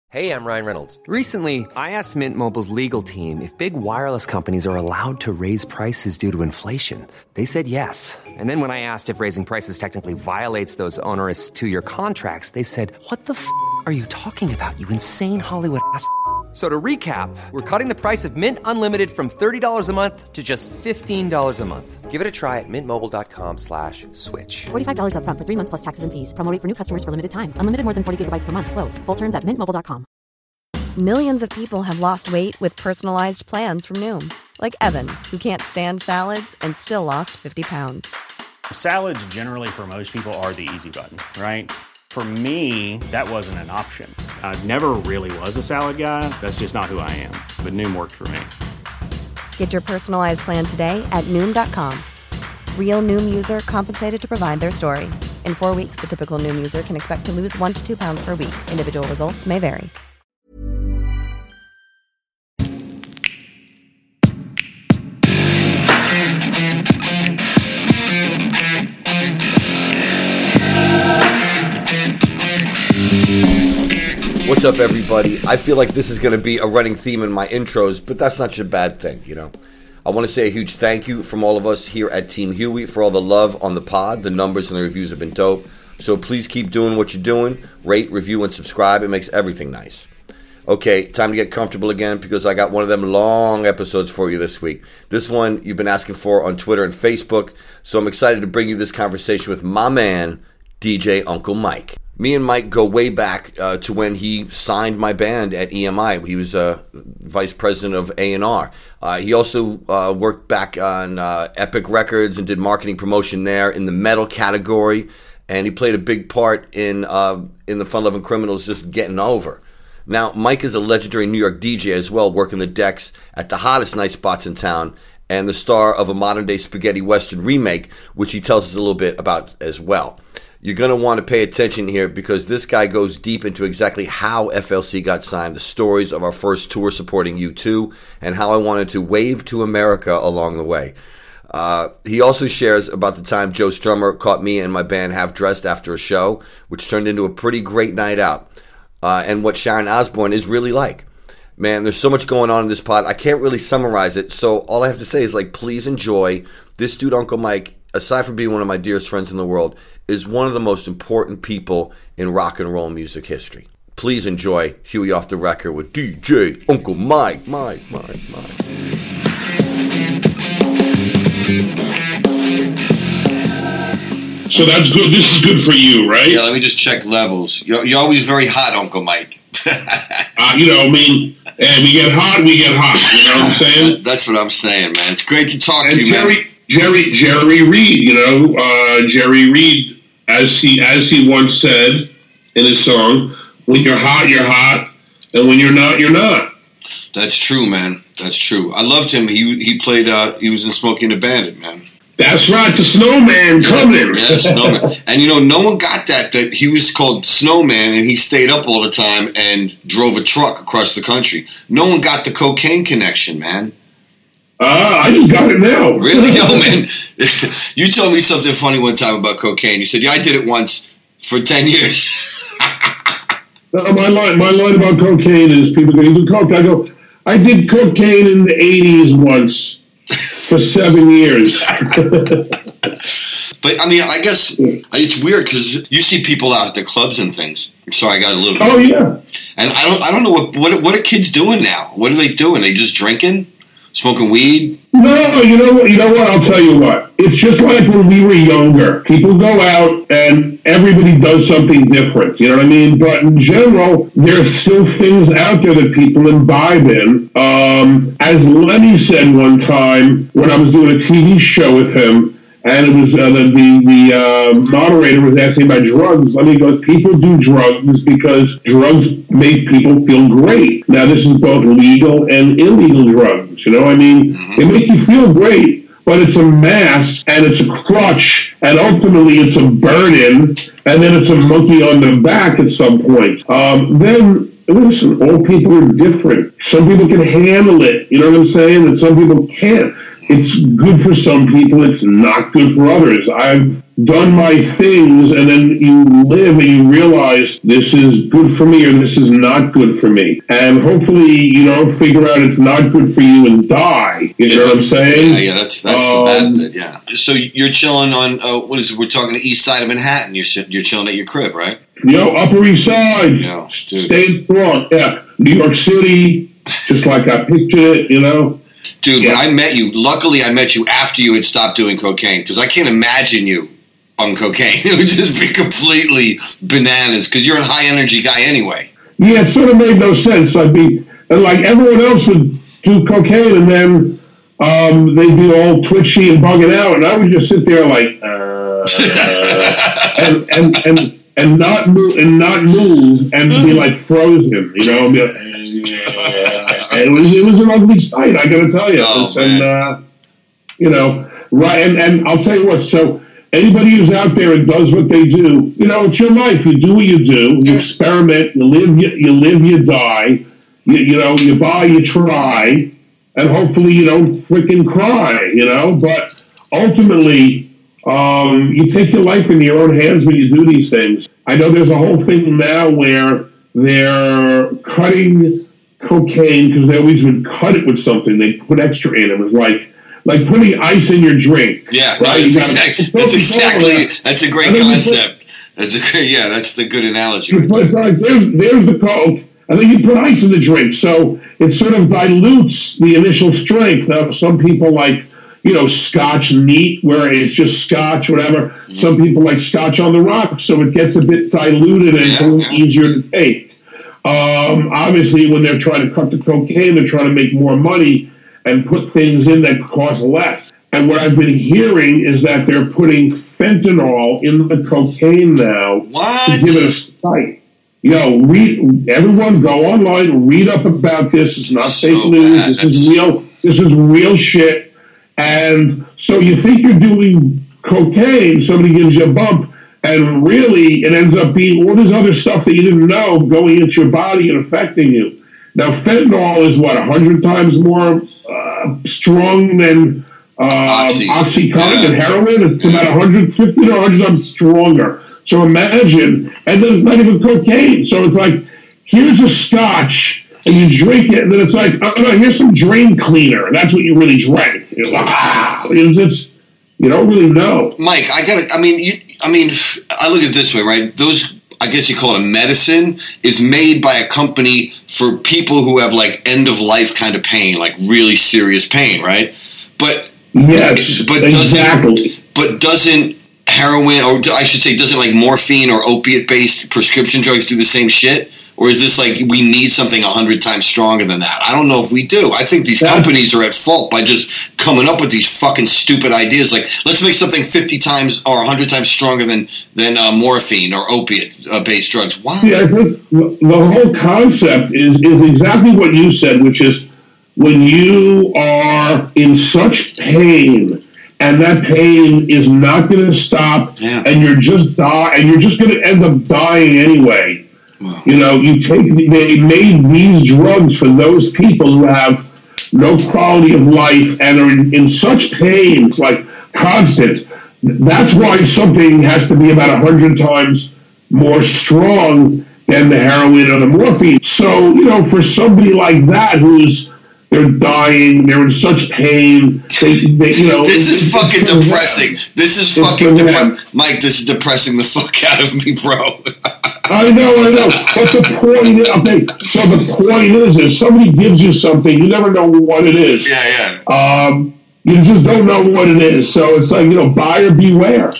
Hey, I'm Ryan Reynolds. Recently, I asked Mint Mobile's legal team if big wireless companies are allowed to raise prices due to inflation. They said yes. And then when I asked if raising prices technically violates those onerous two-year contracts, they said, "What the f*** are you talking about, you insane Hollywood ass?" So to recap, we're cutting the price of Mint Unlimited from $30 a month to just $15 a month. Give it a try at mintmobile.com/switch. $45 up front for 3 months plus taxes and fees. Promo rate for new customers for limited time. Unlimited more than 40 gigabytes per month. Slows full terms at mintmobile.com. Millions of people have lost weight with personalized plans from Noom. Like Evan, who can't stand salads and still lost 50 pounds. Salads generally for most people are the easy button, right? For me, that wasn't an option. I never really was a salad guy. That's just not who I am. But Noom worked for me. Get your personalized plan today at Noom.com. Real Noom user compensated to provide their story. In 4 weeks, the typical Noom user can expect to lose 1 to 2 pounds per week. Individual results may vary. What's up, everybody? I feel like this is going to be a running theme in my intros, but that's not such a bad thing, you know. I want to say a huge thank you from all of us here at Team Huey for all the love on the pod. The numbers and the reviews have been dope. So please keep doing what you're doing. Rate, review, and subscribe. It makes everything nice. Okay, time to get comfortable again because I got one of them long episodes for you this week. This one you've been asking for on Twitter and Facebook, so I'm excited to bring you this conversation with my man, DJ Uncle Mike. Me and Mike go way back to when he signed my band at EMI. He was vice president of A&R. He also worked back on Epic Records and did marketing promotion there in the metal category. And he played a big part in the Fun Loving Criminals just getting over. Now, Mike is a legendary New York DJ as well, working the decks at the hottest night spots in town, and the star of a modern-day spaghetti western remake, which he tells us a little bit about as well. You're going to want to pay attention here because this guy goes deep into exactly how FLC got signed, the stories of our first tour supporting U2, and how I wanted to wave to America along the way. He also shares about the time Joe Strummer caught me and my band half-dressed after a show, which turned into a pretty great night out, and what Sharon Osbourne is really like. Man, there's so much going on in this pod. I can't really summarize it, so all I have to say is, please enjoy. This dude, Uncle Mike, aside from being one of my dearest friends in the world, is one of the most important people in rock and roll music history. Please enjoy Huey Off the Record with DJ Uncle Mike. Mike. So that's good. This is good for you, right? Yeah, let me just check levels. You're always very hot, Uncle Mike. And we get hot, you know what I'm saying? That's what I'm saying, man. It's great to talk to you, man. Jerry Reed, Jerry Reed, as he once said in his song, when you're hot, and when you're not, you're not. That's true, man. That's true. I loved him. He played, he was in Smokey and the Bandit, man. That's right, the Snowman coming. Yeah, Snowman. And no one got that he was called Snowman and he stayed up all the time and drove a truck across the country. No one got the cocaine connection, man. I just got it now. Really? Yo, man. You told me something funny one time about cocaine. You said, yeah, I did it once for 10 years. My line about cocaine is people go, you do coke? I go, I did cocaine in the 80s once for 7 years. But, I guess it's weird because you see people out at the clubs and things. Sorry, I got a little bit. Oh, yeah. And I don't know what are kids doing now? What are they doing? They just drinking? Smoking weed? No, you know what? I'll tell you what. It's just like when we were younger. People go out and everybody does something different. You know what I mean? But in general, there's still things out there that people imbibe in. As Lenny said one time when I was doing a TV show with him, and it was the moderator was asking about drugs. Lenny goes, people do drugs because drugs make people feel great. Now, this is both legal and illegal drugs. You know what I mean? They make you feel great, but it's a mask, and it's a crutch, and ultimately it's a burden, and then it's a monkey on the back at some point. Then, listen, all people are different. Some people can handle it, you know what I'm saying? And some people can't. It's good for some people. It's not good for others. I've done my things, and then you live and you realize this is good for me or this is not good for me. And hopefully you don't figure out it's not good for you and die. You know what I'm saying? Yeah, that's the bad bit, yeah. So you're chilling on, we're talking the east side of Manhattan. You're chilling at your crib, right? Upper East Side. Yeah, dude. Staying strong. Yeah. New York City, just like I pictured it, Dude, when I met you, luckily I met you after you had stopped doing cocaine, because I can't imagine you on cocaine. It would just be completely bananas, because you're a high-energy guy anyway. Yeah, it sort of made no sense. I'd be, like everyone else would do cocaine, and then they'd be all twitchy and bugging out, and I would just sit there like, and not move, and be like frozen, and be like, it was an ugly sight, I got to tell you. Right, and I'll tell you what. So anybody who's out there and does what they do, it's your life. You do what you do. You experiment. You live. You die. You buy. You try, and hopefully you don't freaking cry. But ultimately, you take your life in your own hands when you do these things. I know there's a whole thing now where they're cutting cocaine because they always would cut it with something. They put extra in. It was like putting ice in your drink. Yeah, right? That's a great concept. That's the good analogy. But there's the coke. And then you put ice in the drink, so it sort of dilutes the initial strength. Now, some people like, Scotch neat, where it's just Scotch, whatever. Mm-hmm. Some people like Scotch on the rocks, so it gets a bit diluted and it's a little easier to take. Obviously, when they're trying to cut the cocaine, they're trying to make more money and put things in that cost less. And what I've been hearing is that they're putting fentanyl in the cocaine now to give it a spike. Everyone go online, read up about this. It's not fake news. This is real. This is real shit. And so you think you're doing cocaine, somebody gives you a bump, and really it ends up being all this other stuff that you didn't know going into your body and affecting you. Now, fentanyl is 100 times more strong than Oxycontin and heroin. It's about 150 to 100 times stronger. So imagine, and then it's not even cocaine. So it's like, here's a Scotch, and you drink it, and then it's like, oh no, here's some drain cleaner, and that's what you really drank. You're like, you don't really know. Mike, I look at it this way, right? Those, I guess you call it a medicine, is made by a company for people who have like end of life kind of pain, like really serious pain, right? But yes, exactly. Doesn't heroin, or I should say, doesn't like morphine or opiate-based prescription drugs do the same shit? Or is this like we need something 100 times stronger than that? I don't know if we do. I think these companies are at fault by just coming up with these fucking stupid ideas. Like, let's make something 50 times or 100 times stronger than morphine or opiate-based drugs. Why? Yeah, I think the whole concept is exactly what you said, which is when you are in such pain and that pain is not going to stop, and you're just going to end up dying anyway. Wow. They made these drugs for those people who have no quality of life and are in such pain. It's like constant. That's why something has to be about 100 times more strong than the heroin or the morphine. So, for somebody like that they're dying, they're in such pain. This is fucking depressing. This is fucking depressing. Mike, this is depressing the fuck out of me, bro. I know. But the point is, if somebody gives you something, you never know what it is. Yeah. You just don't know what it is. So it's like, buyer beware.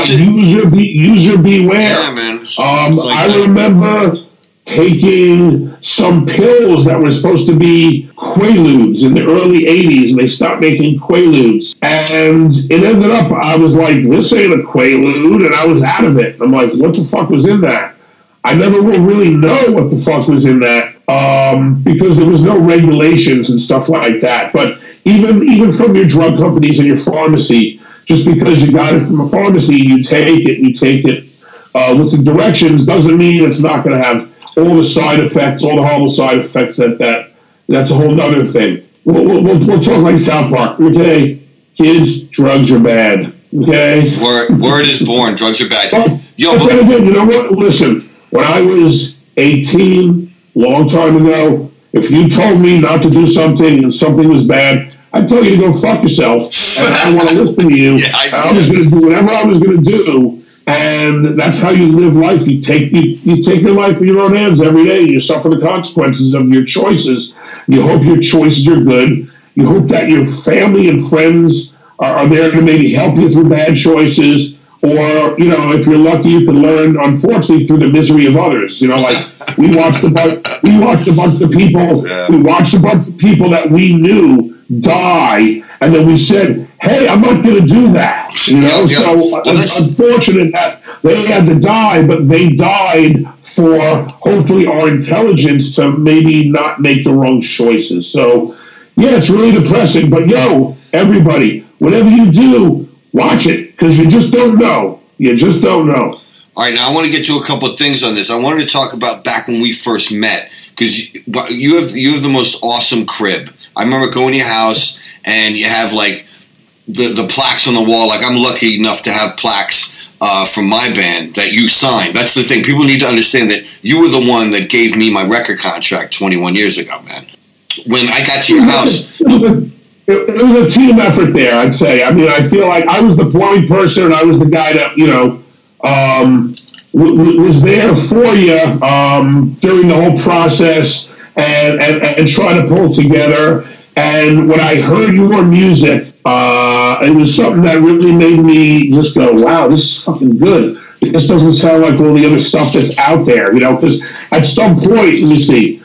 User beware. Yeah, man. I remember taking some pills that were supposed to be Quaaludes in the early 80s, and they stopped making Quaaludes. And it ended up, I was like, this ain't a Quaalude, and I was out of it. I'm like, what the fuck was in that? I never will really know what the fuck was in that because there was no regulations and stuff like that. But even from your drug companies and your pharmacy, just because you got it from a pharmacy, you take it with the directions doesn't mean it's not going to have all the side effects, all the horrible side effects that's a whole other thing. We'll talk like South Park. Okay, kids, drugs are bad. Okay? Word is born. Drugs are bad. Yo, but you know what? Listen, when I was 18, long time ago, if you told me not to do something and something was bad, I'd tell you to go fuck yourself. And I don't want to listen to you. Yeah, I was going to do whatever I was going to do. And that's how you live life. You take your life in your own hands every day. You suffer the consequences of your choices. You hope your choices are good. You hope that your family and friends are there to maybe help you through bad choices. Or, you know, if you're lucky, you can learn, unfortunately, through the misery of others. You know, like we watched a bunch of people. Yeah. We watched a bunch of people that we knew die, and then we said, "Hey, I'm not going to do that." You know, Yeah. so unfortunate that they had to die, but they died for hopefully our intelligence to maybe not make the wrong choices. So, yeah, it's really depressing. But yo, everybody, whatever you do, watch it, because you just don't know. You just don't know. All right, now I want to get to a couple of things on this. I wanted to talk about back when we first met, because you have the most awesome crib. I remember going to your house, and you have, like, the plaques on the wall. Like, I'm lucky enough to have plaques from my band that you signed. That's the thing. People need to understand that you were the one that gave me my record contract 21 years ago, man. When I got to your house... It was a team effort there, I'd say. I mean, I feel like I was the point person, and I was the guy that, you know, was there for you during the whole process and trying to pull together. And when I heard your music, it was something that really made me just go, wow, this is fucking good. This doesn't sound like all the other stuff that's out there, you know, because at some point, let me see,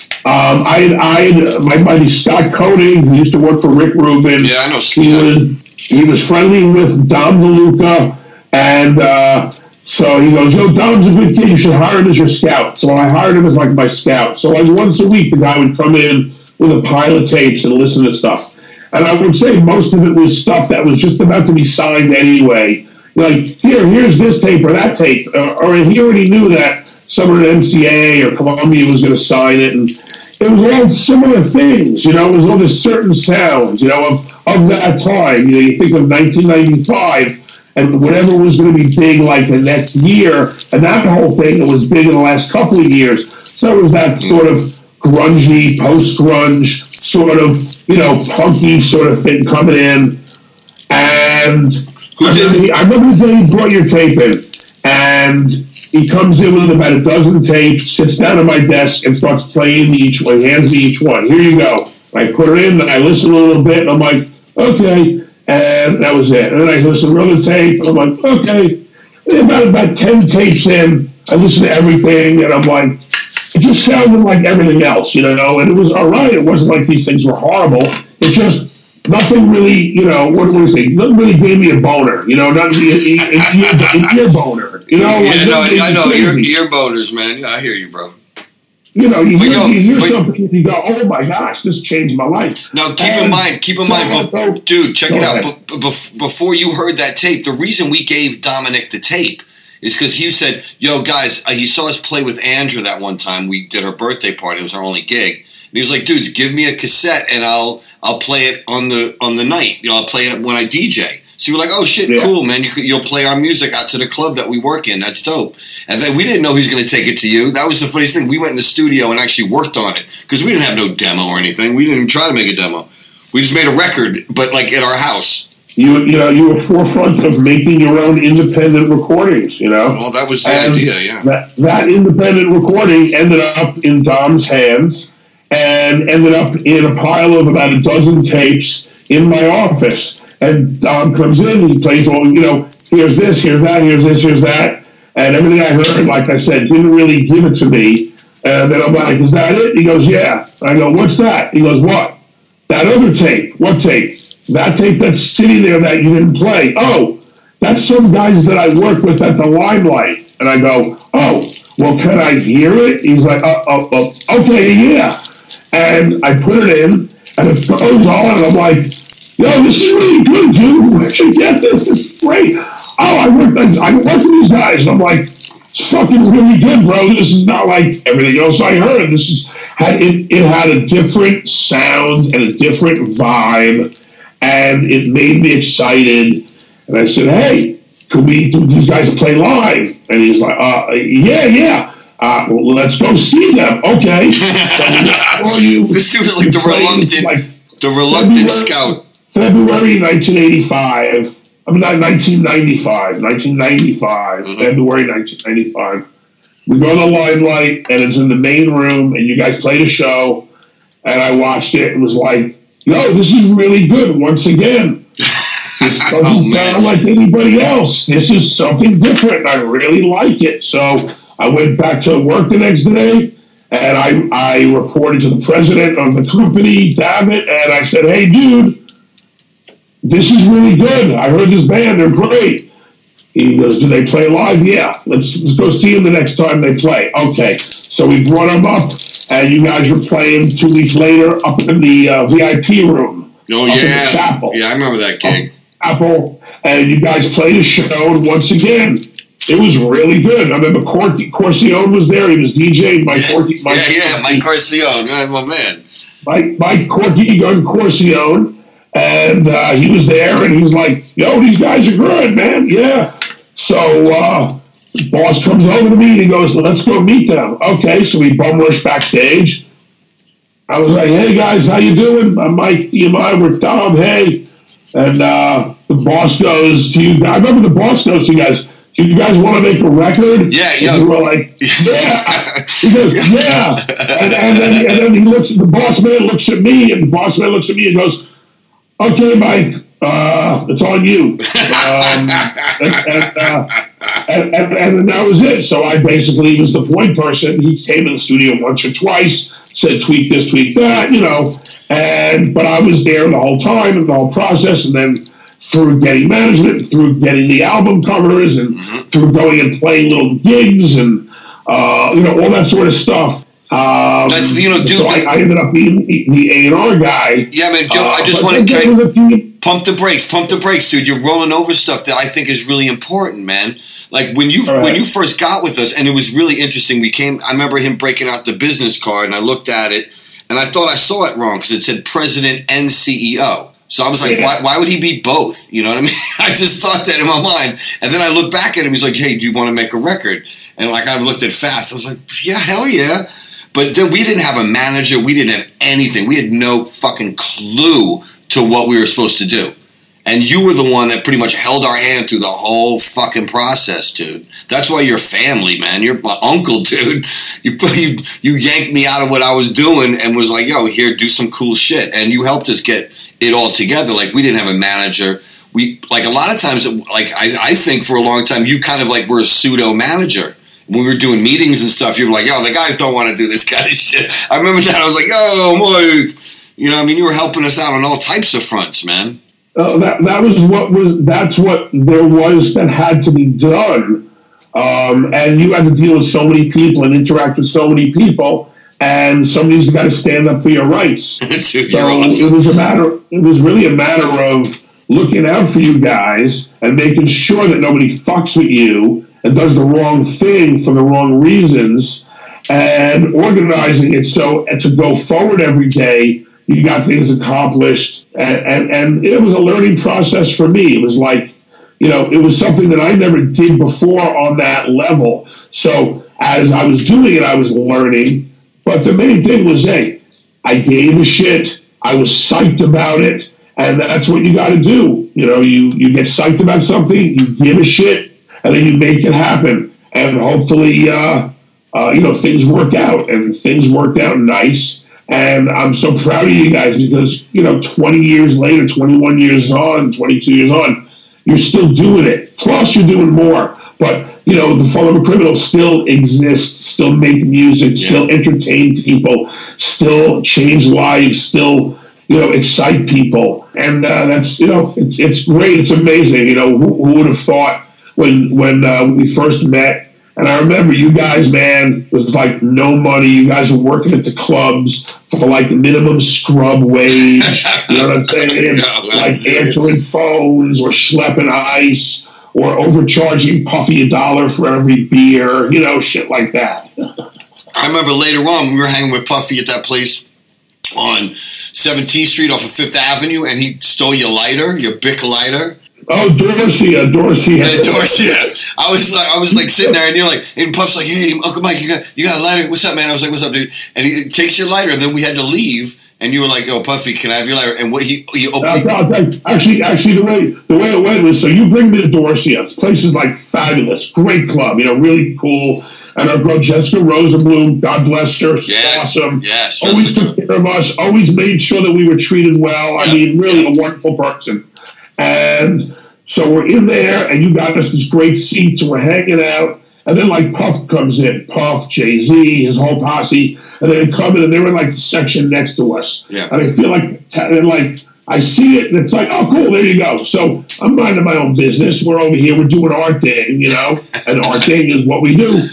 my buddy Scott Koenig, who used to work for Rick Rubin. Yeah, I know Scott. He was friendly with Dom DeLuca, and so he goes, "Yo, Dom's a good kid. You should hire him as your scout." So I hired him as like my scout. So like once a week, the guy would come in with a pile of tapes and listen to stuff. And I would say most of it was stuff that was just about to be signed anyway. Like, here's this tape or that tape, or he already knew that someone at MCA or Columbia was going to sign it, and it was all similar things, you know. It was all the certain sounds, you know, of that time. You know, you think of 1995 and whatever was going to be big like the next year, and that whole thing that was big in the last couple of years. So it was that sort of grungy, post-grunge, sort of, you know, punky sort of thing coming in. And I remember the day you brought your tape in, and he comes in with about a dozen tapes, sits down at my desk, and starts playing me each one. He hands me each one. Here you go. I put it in, I listen a little bit, and I'm like, okay. And that was it. And then I listen to another tape, and I'm like, okay. And about 10 tapes in, I listened to everything, and I'm like, it just sounded like everything else, you know, and it was all right. It wasn't like these things were horrible. It just, nothing really, you know, what do I say? Nothing really gave me a boner, you know, nothing, an ear boner, you know. Yeah, like, I know, ear boners, man. Yeah, I hear you, bro. You know, you hear something and you go, oh my gosh, this changed my life. Now, keep in mind, dude, check it out. Before you heard that tape, the reason we gave Dominic the tape is because he said, yo, guys, he saw us play with Andrew that one time. We did her birthday party. It was our only gig. And he was like, dudes, give me a cassette and I'll play it on the night. You know, I'll play it when I DJ. So you were like, oh, shit, yeah. Cool, man. You'll play our music out to the club that we work in. That's dope. And then we didn't know he was going to take it to you. That was the funniest thing. We went in the studio and actually worked on it because we didn't have no demo or anything. We didn't even try to make a demo. We just made a record, but like at our house. You were forefront of making your own independent recordings, you know? Well, that was the idea, yeah. That independent recording ended up in Dom's hands and ended up in a pile of about a dozen tapes in my office. And Dom comes in and he plays all, you know, here's this, here's that, here's this, here's that. And everything I heard, like I said, didn't really give it to me. And then I'm like, is that it? He goes, yeah. I go, what's that? He goes, what? That other tape. What tape? That tape that's sitting there that you didn't play. Oh, that's some guys that I work with at the Limelight. And I go, oh, well, can I hear it? He's like, okay, yeah. And I put it in, and it goes on, and I'm like, yo, this is really good, dude. Where'd you get this? This is great. Oh, I work with these guys, and I'm like, it's fucking really good, bro. This is not like everything else I heard. It had a different sound and a different vibe. and it made me excited. And I said, "Hey, could these guys play live?" And he's like, "Yeah. Well, let's go see them." Okay. This dude was like the reluctant scout. February 1985. I mean, not 1995. 1995. Mm-hmm. February 1995. We go to the Limelight, and it's in the main room, and you guys played a show, and I watched it and was like, "Yo, this is really good once again. This doesn't sound like anybody else. This is something different, and I really like it." So I went back to work the next day, and I reported to the president of the company, David, and I said, "Hey, dude, this is really good. I heard this band. They're great." He goes, "Do they play live?" "Yeah. Let's go see them the next time they play." Okay. So we brought them up, and you guys were playing 2 weeks later up in the VIP room. Oh, yeah. In the chapel. Yeah, I remember that gig. Apple, and you guys played a show, and once again, it was really good. I remember Corcione was there. He was DJing. Mike Corcione, my man. Mike Corcione. And he was there, and he's like, "Yo, these guys are good, man. Yeah." So the boss comes over to me, and he goes, "Let's go meet them." Okay, so we bum rush backstage. I was like, "Hey, guys, how you doing? I'm Mike EMI. We're Dom. Hey." And the boss goes to you. I remember the boss goes to you guys, "Do you guys want to make a record?" Yeah. And we were like, "Yeah." He goes, "Yeah." And then he looks. The boss man looks at me, and and goes, "Okay, Mike, it's on you." And that was it. So I basically was the point person. He came in the studio once or twice, said, "Tweak this, tweak that," but I was there the whole time and the whole process, and then through getting management, through getting the album covers, and through going and playing little gigs and, all that sort of stuff. That's dude. So I ended up being the A&R guy. Yeah, man. Joe, I just want to pump the brakes, dude. You're rolling over stuff that I think is really important, man. Like when you first got with us, and it was really interesting. I remember him breaking out the business card, and I looked at it, and I thought I saw it wrong because it said president and CEO. So I was like, why would he be both? You know what I mean? I just thought that in my mind, and then I looked back at him. He's like, "Hey, do you want to make a record?" And like I looked at Fast, I was like, "Yeah, hell yeah." But then we didn't have a manager. We didn't have anything. We had no fucking clue to what we were supposed to do. And you were the one that pretty much held our hand through the whole fucking process, dude. That's why you're family, man. You're my uncle, dude. You yanked me out of what I was doing and was like, "Yo, here, do some cool shit." And you helped us get it all together. Like, we didn't have a manager. We, like, a lot of times, like, I think for a long time, you kind of like were a pseudo manager. When we were doing meetings and stuff, you were like, "Yo, the guys don't want to do this kind of shit." I remember that. I was like, "Oh, Mike." You were helping us out on all types of fronts, man. That's what there was that had to be done. And you had to deal with so many people and interact with so many people, and somebody's got to stand up for your rights. Dude, so awesome. It was really a matter of looking out for you guys and making sure that nobody fucks with you and does the wrong thing for the wrong reasons, and organizing it so to go forward every day, you got things accomplished. And it was a learning process for me. It was like, it was something that I never did before on that level. So as I was doing it, I was learning. But the main thing was, hey, I gave a shit. I was psyched about it. And that's what you got to do. You get psyched about something, you give a shit, and then you make it happen. And hopefully, things work out. And things worked out nice. And I'm so proud of you guys because, 20 years later, 21 years on, 22 years on, you're still doing it. Plus, you're doing more. But, the Fall of a Criminal still exists, still make music, still entertain people, still change lives, still, excite people. And that's, it's great. It's amazing. Who would have thought when we first met? And I remember you guys, man, it was like no money. You guys were working at the clubs for like minimum scrub wage. You know what I'm saying? Like answering phones or schlepping ice or overcharging Puffy $1 for every beer, shit like that. I remember later on we were hanging with Puffy at that place on 17th Street off of 5th Avenue, and he stole your lighter, your Bic lighter. Oh, Dorsey. Yeah, Dorsey. Yeah. I was like sitting there, and you're like, and Puff's like, hey, Uncle Mike, you got a lighter? What's up, man? I was like, what's up, dude? And he takes your lighter, and then we had to leave, and you were like, oh, Puffy, can I have your lighter? And what he opened. Actually, the way it went was, so you bring me to Dorsey. This place is like fabulous, great club, really cool. And our girl Jessica Rosenblum, God bless her, awesome. Yes. Always took care of us. Always made sure that we were treated well. I mean, really a wonderful person. And so we're in there, and you got us this great seats, and we're hanging out. And then, like, Puff comes in. Puff, Jay-Z, his whole posse. And they come in, and they're in, like, the section next to us. Yeah. And I feel like, I see it, and it's like, oh, cool, there you go. So I'm minding my own business. We're over here. We're doing our thing, and our thing is what we do.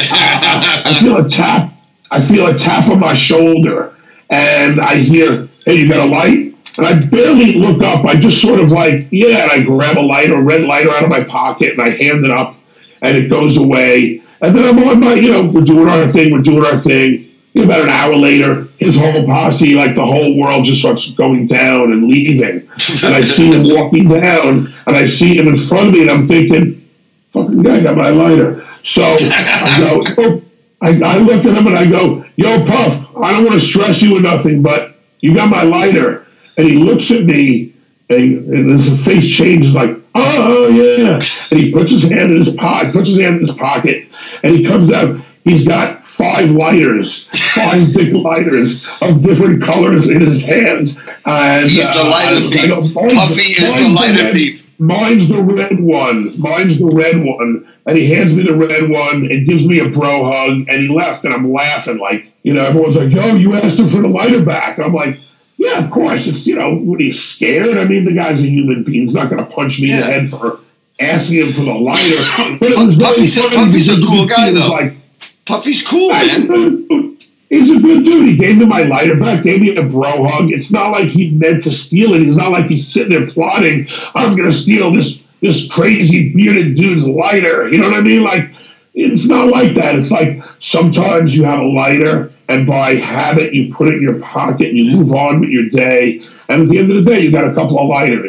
I feel a tap. I feel a tap on my shoulder, and I hear, hey, you got a light? And I barely look up. I just sort of like, and I grab a red lighter out of my pocket, and I hand it up, and it goes away. And then I'm on my, we're doing our thing. About an hour later, his whole posse, like the whole world, just starts going down and leaving. And I see him walking down, and I see him in front of me, and I'm thinking, fucking guy got my lighter. So I go, I look at him, and I go, yo, Puff, I don't want to stress you or nothing, but you got my lighter. And he looks at me, and his face changes like, oh, yeah. And he puts his hand in his pocket, and he comes out. He's got 5 lighters, 5 big lighters of different colors in his hands. And, he's the lighter thief. Puffy is the lighter thief. Mine's the red one. And he hands me the red one and gives me a bro hug, and he left, and I'm laughing like, everyone's like, yo, you asked him for the lighter back. And I'm like, yeah, of course. It's, what are you, scared? I mean, the guy's a human being. He's not going to punch me in the head for asking him for the lighter. But Puffy's a cool guy, though. Like, Puffy's cool, man. He's a good dude. He gave me my lighter back, gave me a bro hug. It's not like he meant to steal it. It's not like he's sitting there plotting, I'm going to steal this crazy bearded dude's lighter. You know what I mean? Like, it's not like that. It's like sometimes you have a lighter, and by habit, you put it in your pocket, and you move on with your day. And at the end of the day, you got a couple of lighters,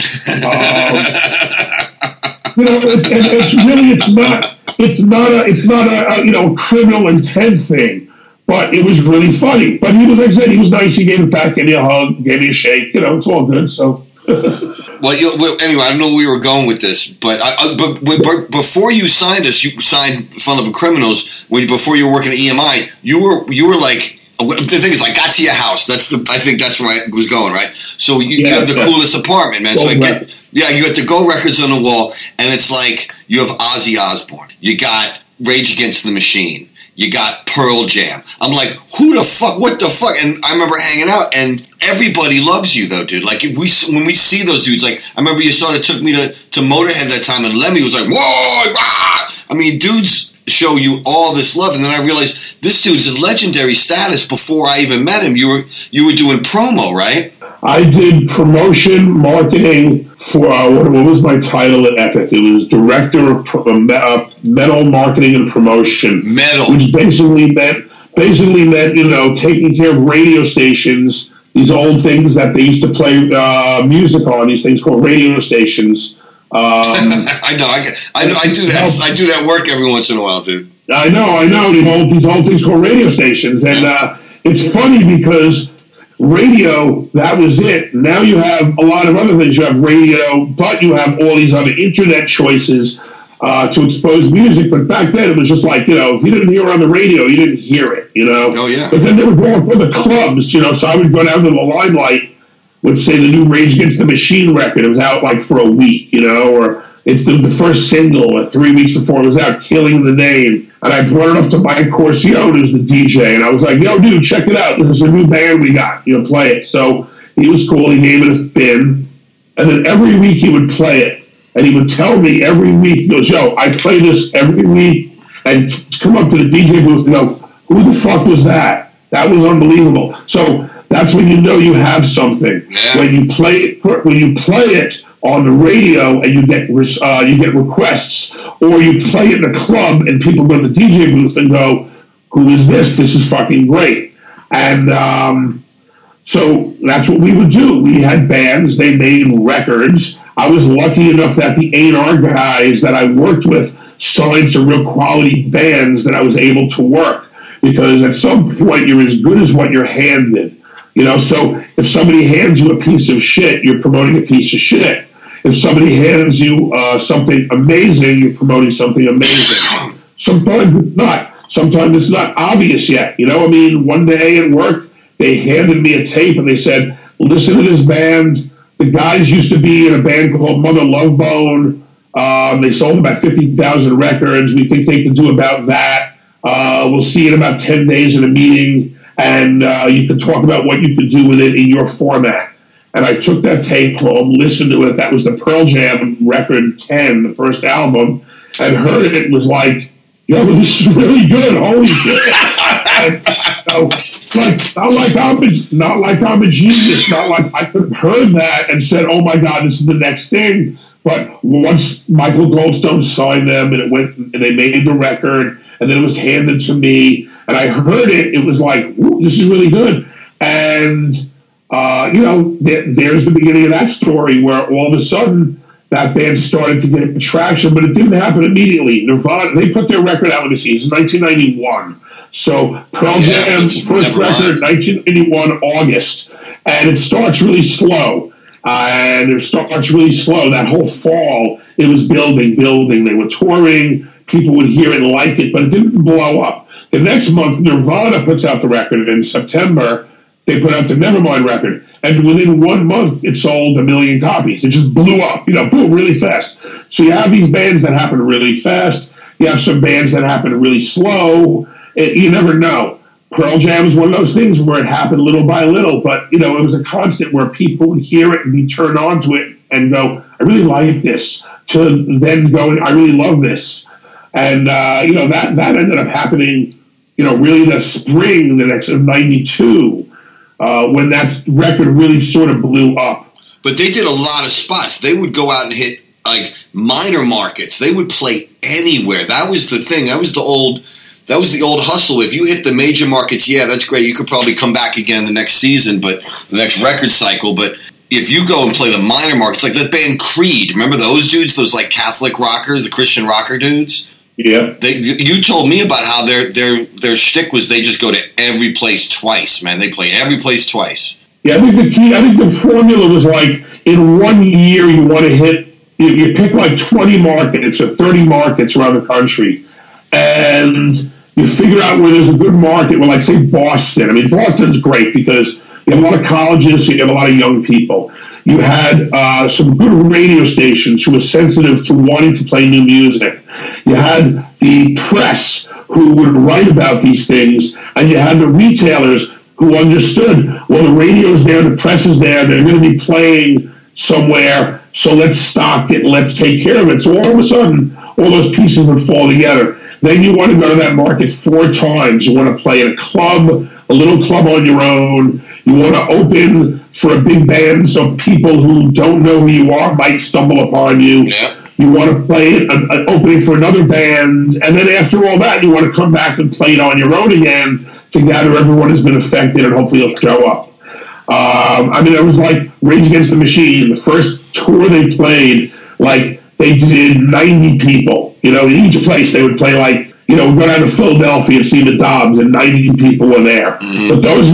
It's not a criminal intent thing, but it was really funny. But he was, like I said, he was nice. He gave it back, gave me a hug, gave me a shake. It's all good. So. Well, anyway, I don't know where we were going with this, but before you signed us, you signed Fun Loving Criminals. Before you were working at EMI, you were like, the thing is, I got to your house. I think that's where I was going, right? So you have the coolest apartment, man. So you got the Go records on the wall, and it's like you have Ozzy Osbourne, you got Rage Against the Machine, you got Pearl Jam. I'm like, who the fuck? What the fuck? And I remember hanging out, and everybody loves you, though, dude. Like, when we see those dudes, like, I remember you sort of took me to Motorhead that time, and Lemmy was like, whoa, ah! I mean, dudes show you all this love, and then I realized this dude's a legendary status before I even met him. You were doing promo, right? I did promotion, marketing for, what was my title at Epic? It was Director of Metal Marketing and Promotion. Metal. Which basically meant, taking care of radio stations, these old things that they used to play music on, these things called radio stations. I know. I do that. I do that work every once in a while, dude. I know. These old things called radio stations. And it's funny because radio, that was it. Now you have a lot of other things. You have radio, but you have all these other internet choices to expose music. But back then, it was just like, if you didn't hear it on the radio, you didn't hear it, Oh, yeah. But then they would go for the clubs, so I would go down to the Limelight, would say the new Rage Against the Machine record. It was out like for a week, or it's the first single 3 weeks before it was out, Killing the Name. And I brought it up to Mike Corcione, who's the DJ, and I was like, yo, dude, check it out. This is a new band we got. Play it. So he was cool. He gave it a spin. And then every week he would play it. And he would tell me every week, he goes, yo, I play this every week. And come up to the DJ booth and go, who the fuck was that? That was unbelievable. So that's when you know you have something. Yeah. When you play it on the radio and you get requests, or you play it in a club and people go to the DJ booth and go, who is this? This is fucking great. And So that's what we would do. We had bands, they made records. I was lucky enough that the A&R guys that I worked with signed some real quality bands that I was able to work. Because at some point, you're as good as what you're handed. You know, so if somebody hands you a piece of shit, you're promoting a piece of shit. If somebody hands you something amazing, you're promoting something amazing. Sometimes it's not. Sometimes it's not obvious yet. You know, I mean, one day at work, they handed me a tape and they said, listen to this band. The guys used to be in a band called Mother Love Bone. They sold about 50,000 records. We think they can do about that. We'll see you in about 10 days in a meeting, and you can talk about what you could do with it in your format. And I took that tape home, listened to it. That was the Pearl Jam record 10, the first album, and heard it. It was like, yo, this is really good. Holy shit. And, not like I'm a genius. Not like I could have heard that and said, oh, my God, this is the next thing. But once Michael Goldstone signed them and it went, and they made the record, and then it was handed to me, and I heard it, it was like, this is really good. And, you know, there's the beginning of that story where all of a sudden that band started to get traction, but it didn't happen immediately. Nirvana, they put their record out, let me see, it was 1991. So Pearl Jam's first record, 1991, August. And it starts really slow. And it starts really slow. That whole fall, it was building. They were touring. People would hear it and like it, but it didn't blow up. The next month, Nirvana puts out the record. In September, they put out the Nevermind record. And within 1 month, it sold 1 million copies. It just blew up, you know, boom, really fast. So you have these bands that happen really fast. You have some bands that happen really slow. You never know. Pearl Jam is one of those things where it happened little by little, but, you know, it was a constant where people would hear it and be turned on to it and go, I really like this, to then going, I really love this. And, you know, that ended up happening, you know, really the spring of 92, when that record really sort of blew up. But they did a lot of spots. They would go out and hit, like, minor markets. They would play anywhere. That was the thing. That was the old hustle. If you hit the major markets, yeah, that's great. You could probably come back again the next season, but the next record cycle. But if you go and play the minor markets, like that band Creed, remember those dudes, those like Catholic rockers, the Christian rocker dudes? Yeah. You told me about how their shtick was they just go to every place twice, man. They play every place twice. Yeah, I think the formula was like in 1 year you want to hit, you pick like 20 markets or 30 markets around the country, and you figure out where there's a good market. Well, like say Boston. I mean, Boston's great because you have a lot of colleges, so you have a lot of young people. You had some good radio stations who were sensitive to wanting to play new music. You had the press who would write about these things, and you had the retailers who understood, well, the radio's there, the press is there, they're going to be playing somewhere, so let's stock it, let's take care of it. So all of a sudden, all those pieces would fall together. Then you want to go to that market 4 times. You want to play in a club, a little club on your own. You want to open for a big band so people who don't know who you are might stumble upon you. Yeah. You want to play an opening for another band. And then after all that, you want to come back and play it on your own again to gather everyone has been affected and hopefully you'll show up. I mean, it was like Rage Against the Machine. The first tour they played, like, they did 90 people. You know, in each place they would play like, you know, go down to Philadelphia and see the Dobbs, and 90 people were there. Mm-hmm. But those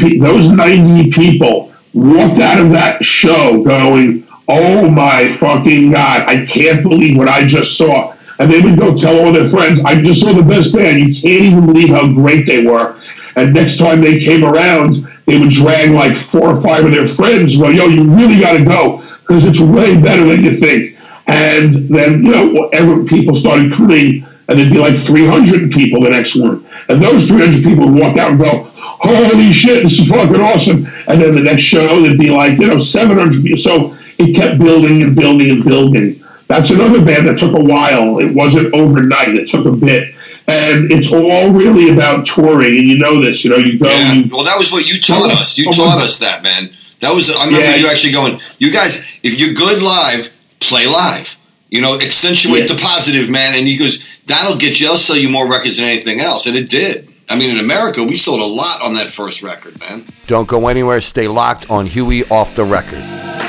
90 people walked out of that show going, oh my fucking God, I can't believe what I just saw. And they would go tell all their friends, I just saw the best band. You can't even believe how great they were. And next time they came around, they would drag like 4 or 5 of their friends and go, yo, you really got to go because it's way better than you think. And then, you know, people started coming, and there'd be like 300 people the next one. And those 300 people would walk out and go, holy shit, this is fucking awesome. And then the next show, there'd be like, you know, 700 people. So it kept building and building and building. That's another band that took a while. It wasn't overnight. It took a bit. And it's all really about touring. And you know this, you know, you go. Yeah. Well, that was what you taught us. You taught us that, man. That was, I remember you actually going, you guys, if you're good live, play live. You know, accentuate the positive, man. And he goes, that'll get you, I'll sell you more records than anything else. And it did. I mean, in America, we sold a lot on that first record, man. Don't go anywhere. Stay locked on Huey Off the Record.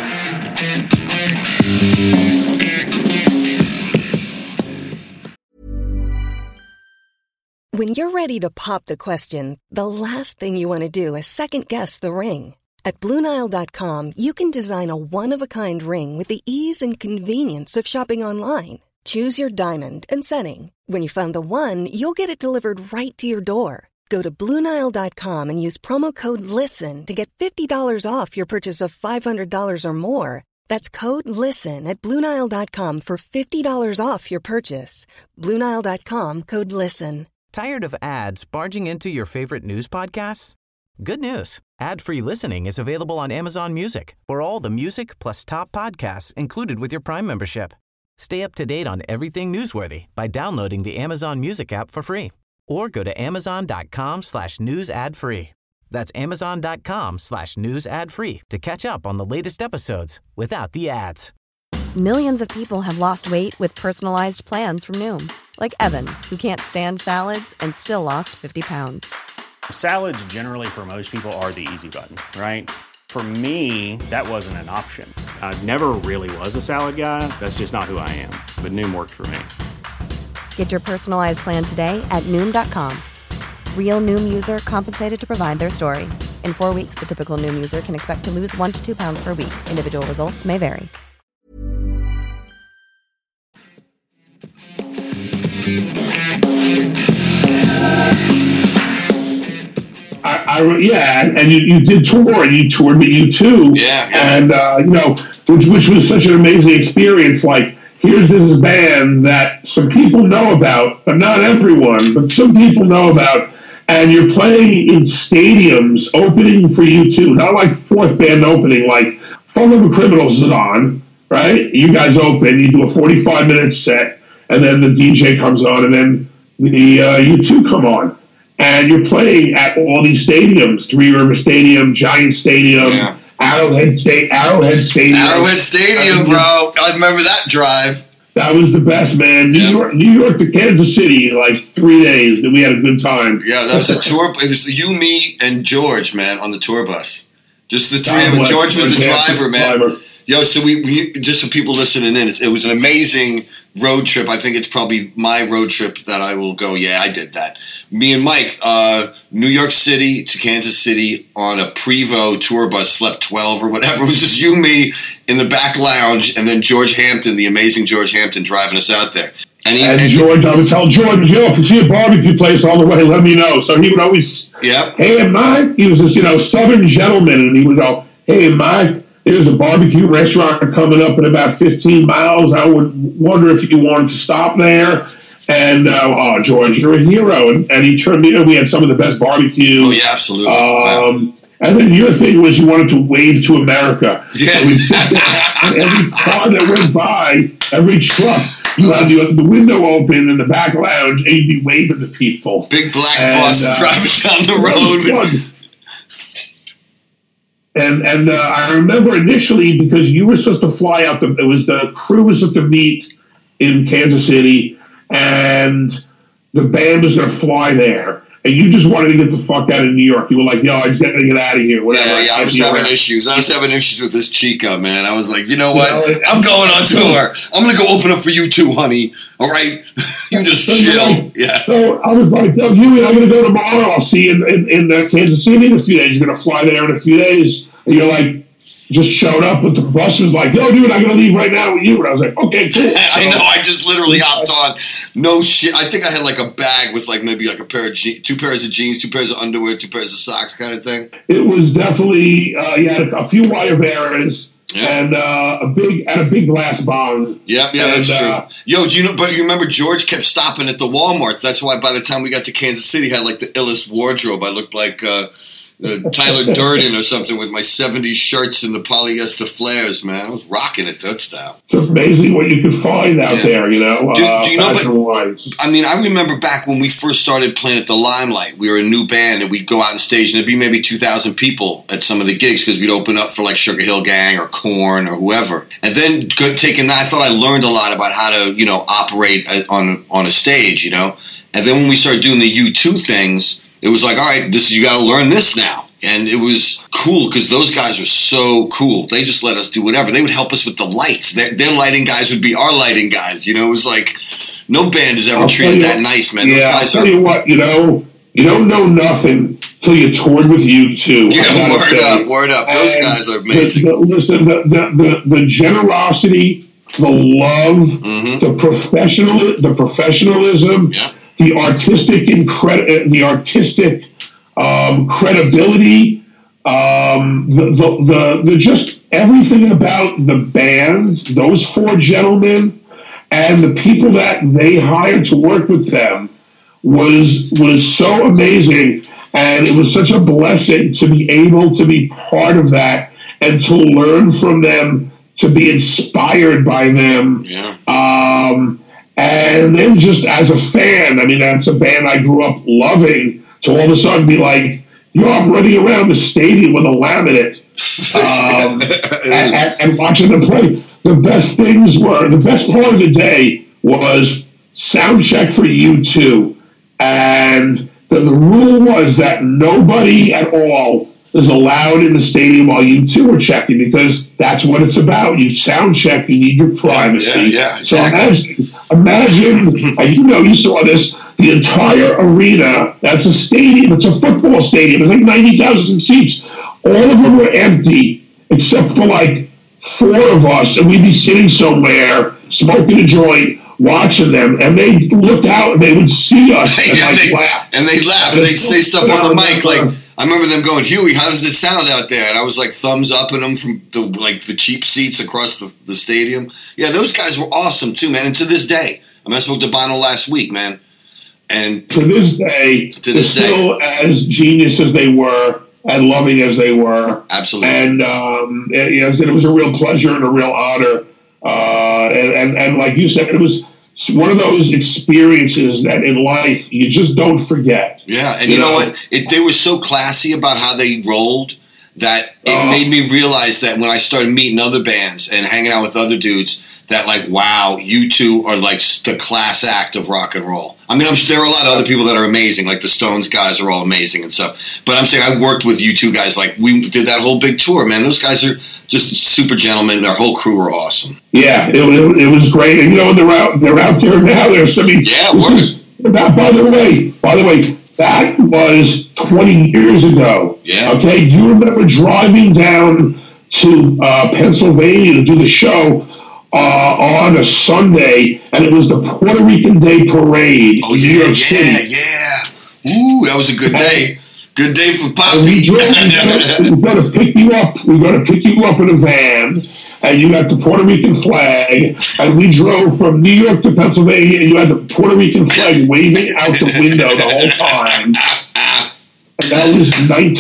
When you're ready to pop the question, the last thing you want to do is second-guess the ring. At BlueNile.com, you can design a one-of-a-kind ring with the ease and convenience of shopping online. Choose your diamond and setting. When you find the one, you'll get it delivered right to your door. Go to BlueNile.com and use promo code LISTEN to get $50 off your purchase of $500 or more. That's code LISTEN at BlueNile.com for $50 off your purchase. BlueNile.com, code LISTEN. Tired of ads barging into your favorite news podcasts? Good news. Ad-free listening is available on Amazon Music for all the music plus top podcasts included with your Prime membership. Stay up to date on everything newsworthy by downloading the Amazon Music app for free or go to amazon.com/news ad free. That's amazon.com/news ad free to catch up on the latest episodes without the ads. Millions of people have lost weight with personalized plans from Noom. Like Evan, who can't stand salads and still lost 50 pounds. Salads generally for most people are the easy button, right? For me, that wasn't an option. I never really was a salad guy. That's just not who I am. But Noom worked for me. Get your personalized plan today at Noom.com. Real Noom user compensated to provide their story. In 4 weeks, the typical Noom user can expect to lose 1 to 2 pounds per week. Individual results may vary. And you did tour, and you toured with U2. Yeah. And, which was such an amazing experience. Like, here's this band that some people know about, but not everyone, but some people know about, and you're playing in stadiums opening for U2, not like fourth band opening, like Fun Lovin' Criminals is on, right? You guys open, you do a 45-minute set, and then the DJ comes on, and then the U2 come on. And you're playing at all these stadiums, Three River Stadium, Giant Stadium, Arrowhead Stadium. Arrowhead Stadium, bro. I remember that drive. That was the best, man. New York to Kansas City, like 3 days, and we had a good time. Yeah, that was a tour. It was you, me, and George, man, on the tour bus. Just the three of us. George was the driver, man. Yo, so we just for people listening in, it was an amazing road trip. I think it's probably my road trip that I will go, yeah, I did that. Me and Mike, New York City to Kansas City on a Prevost tour bus, slept 12 or whatever. It was just you, me, in the back lounge, and then George Hampton, the amazing George Hampton, driving us out there. And George, I would tell George, if you see a barbecue place all the way, let me know. So he would always, hey, Mike, he was this, Southern gentleman, and he would go, hey, Mike, there's a barbecue restaurant coming up in about 15 miles. I would wonder if you wanted to stop there. And, George, you're a hero. And he turned me, we had some of the best barbecue. Oh, yeah, absolutely. And then your thing was you wanted to wave to America. Yeah. So we'd sit there, and every car that went by, every truck, you had the window open in the back lounge, and you'd be waving to people. Big black bus driving down the road. And I remember initially, because you were supposed to fly out, the crew was supposed to meet in Kansas City, and the band was going to fly there. And you just wanted to get the fuck out of New York. You were like, yo, I just got to get out of here. Whatever. Yeah, I was having issues. I was having issues with this chica, man. I was like, you know what? I'm going on tour. I'm going to go open up for you too, honey. All right? You just chill. Yeah. So I was like, Huey, I'm going to go tomorrow. I'll see you in Kansas City in a few days. You're going to fly there in a few days. And you're like, just showed up with the bus and was like, yo, dude, I'm going to leave right now with you. And I was like, okay, cool. I know. I just literally hopped on. No shit. I think I had like a bag with like maybe like a pair of 2 pairs of jeans, 2 pairs of underwear, 2 pairs of socks kind of thing. It was definitely, you had a few wire bearers. And a big glass bong. Yeah, that's true. Yo, but you remember George kept stopping at the Walmart. That's why by the time we got to Kansas City, I had like the illest wardrobe. I looked like Tyler Durden or something with my 70s shirts and the polyester flares, man. I was rocking it, that style. It's amazing what you can find out there, you know. Do you know, I mean, I remember back when we first started playing at the Limelight, we were a new band, and we'd go out on stage, and there'd be maybe 2,000 people at some of the gigs, because we'd open up for like Sugar Hill Gang or Korn or whoever. And then taking that, I thought I learned a lot about how to, operate on a stage, And then when we started doing the U2 things, it was like, all right, you got to learn this now. And it was cool because those guys are so cool. They just let us do whatever. They would help us with the lights. Their lighting guys would be our lighting guys. It was like no band has ever treated that nice, man. Yeah, I'll tell you what, you don't know nothing till you toured with U2. Yeah, word up. Those guys are amazing. Listen, the generosity, the love, the professionalism, the artistic credibility, the just everything about the band, those four gentlemen, and the people that they hired to work with them was so amazing, and it was such a blessing to be able to be part of that and to learn from them, to be inspired by them. And then just as a fan, I mean, that's a band I grew up loving, to all of a sudden be like, I'm running around the stadium with a laminate and watching them play. The best part of the day was sound check for U2. And the rule was that nobody at all is allowed in the stadium while U2 are checking, because that's what it's about. You sound check, you need your privacy. Yeah, exactly. So imagine, and you saw this, the entire arena, that's a stadium, it's a football stadium, it's like 90,000 seats. All of them were empty, except for like four of us, and we'd be sitting somewhere, smoking a joint, watching them, and they'd look out and they would see us and laugh. And they'd laugh, and they'd say stuff on the mic, like, I remember them going, Huey, how does it sound out there? And I was like thumbs upping them from the cheap seats across the stadium. Yeah, those guys were awesome too, man. And to this day, I spoke to Bono last week, man. And to this day, still as genius as they were and loving as they were. Absolutely. And it was a real pleasure and a real honor. And like you said, it was one of those experiences that in life you just don't forget. Yeah, and you know what? They were so classy about how they rolled that it made me realize that when I started meeting other bands and hanging out with other dudes, that like, wow, you two are like the class act of rock and roll. I mean, there are a lot of other people that are amazing, like the Stones guys are all amazing and stuff. But I'm saying I worked with you two guys, like we did that whole big tour, man. Those guys are just super gentlemen. Their whole crew were awesome. Yeah, it was great. And they're out there now. There's by the way, that was 20 years ago. Yeah. Okay, do you remember driving down to Pennsylvania to do the show on a Sunday, and it was the Puerto Rican Day Parade in New York City. Yeah. Ooh, that was a good day. Good day for Poppy. We're going to pick you up. We're going to pick you up in a van, and you had the Puerto Rican flag, and we drove from New York to Pennsylvania, and you had the Puerto Rican flag waving out the window the whole time. And that was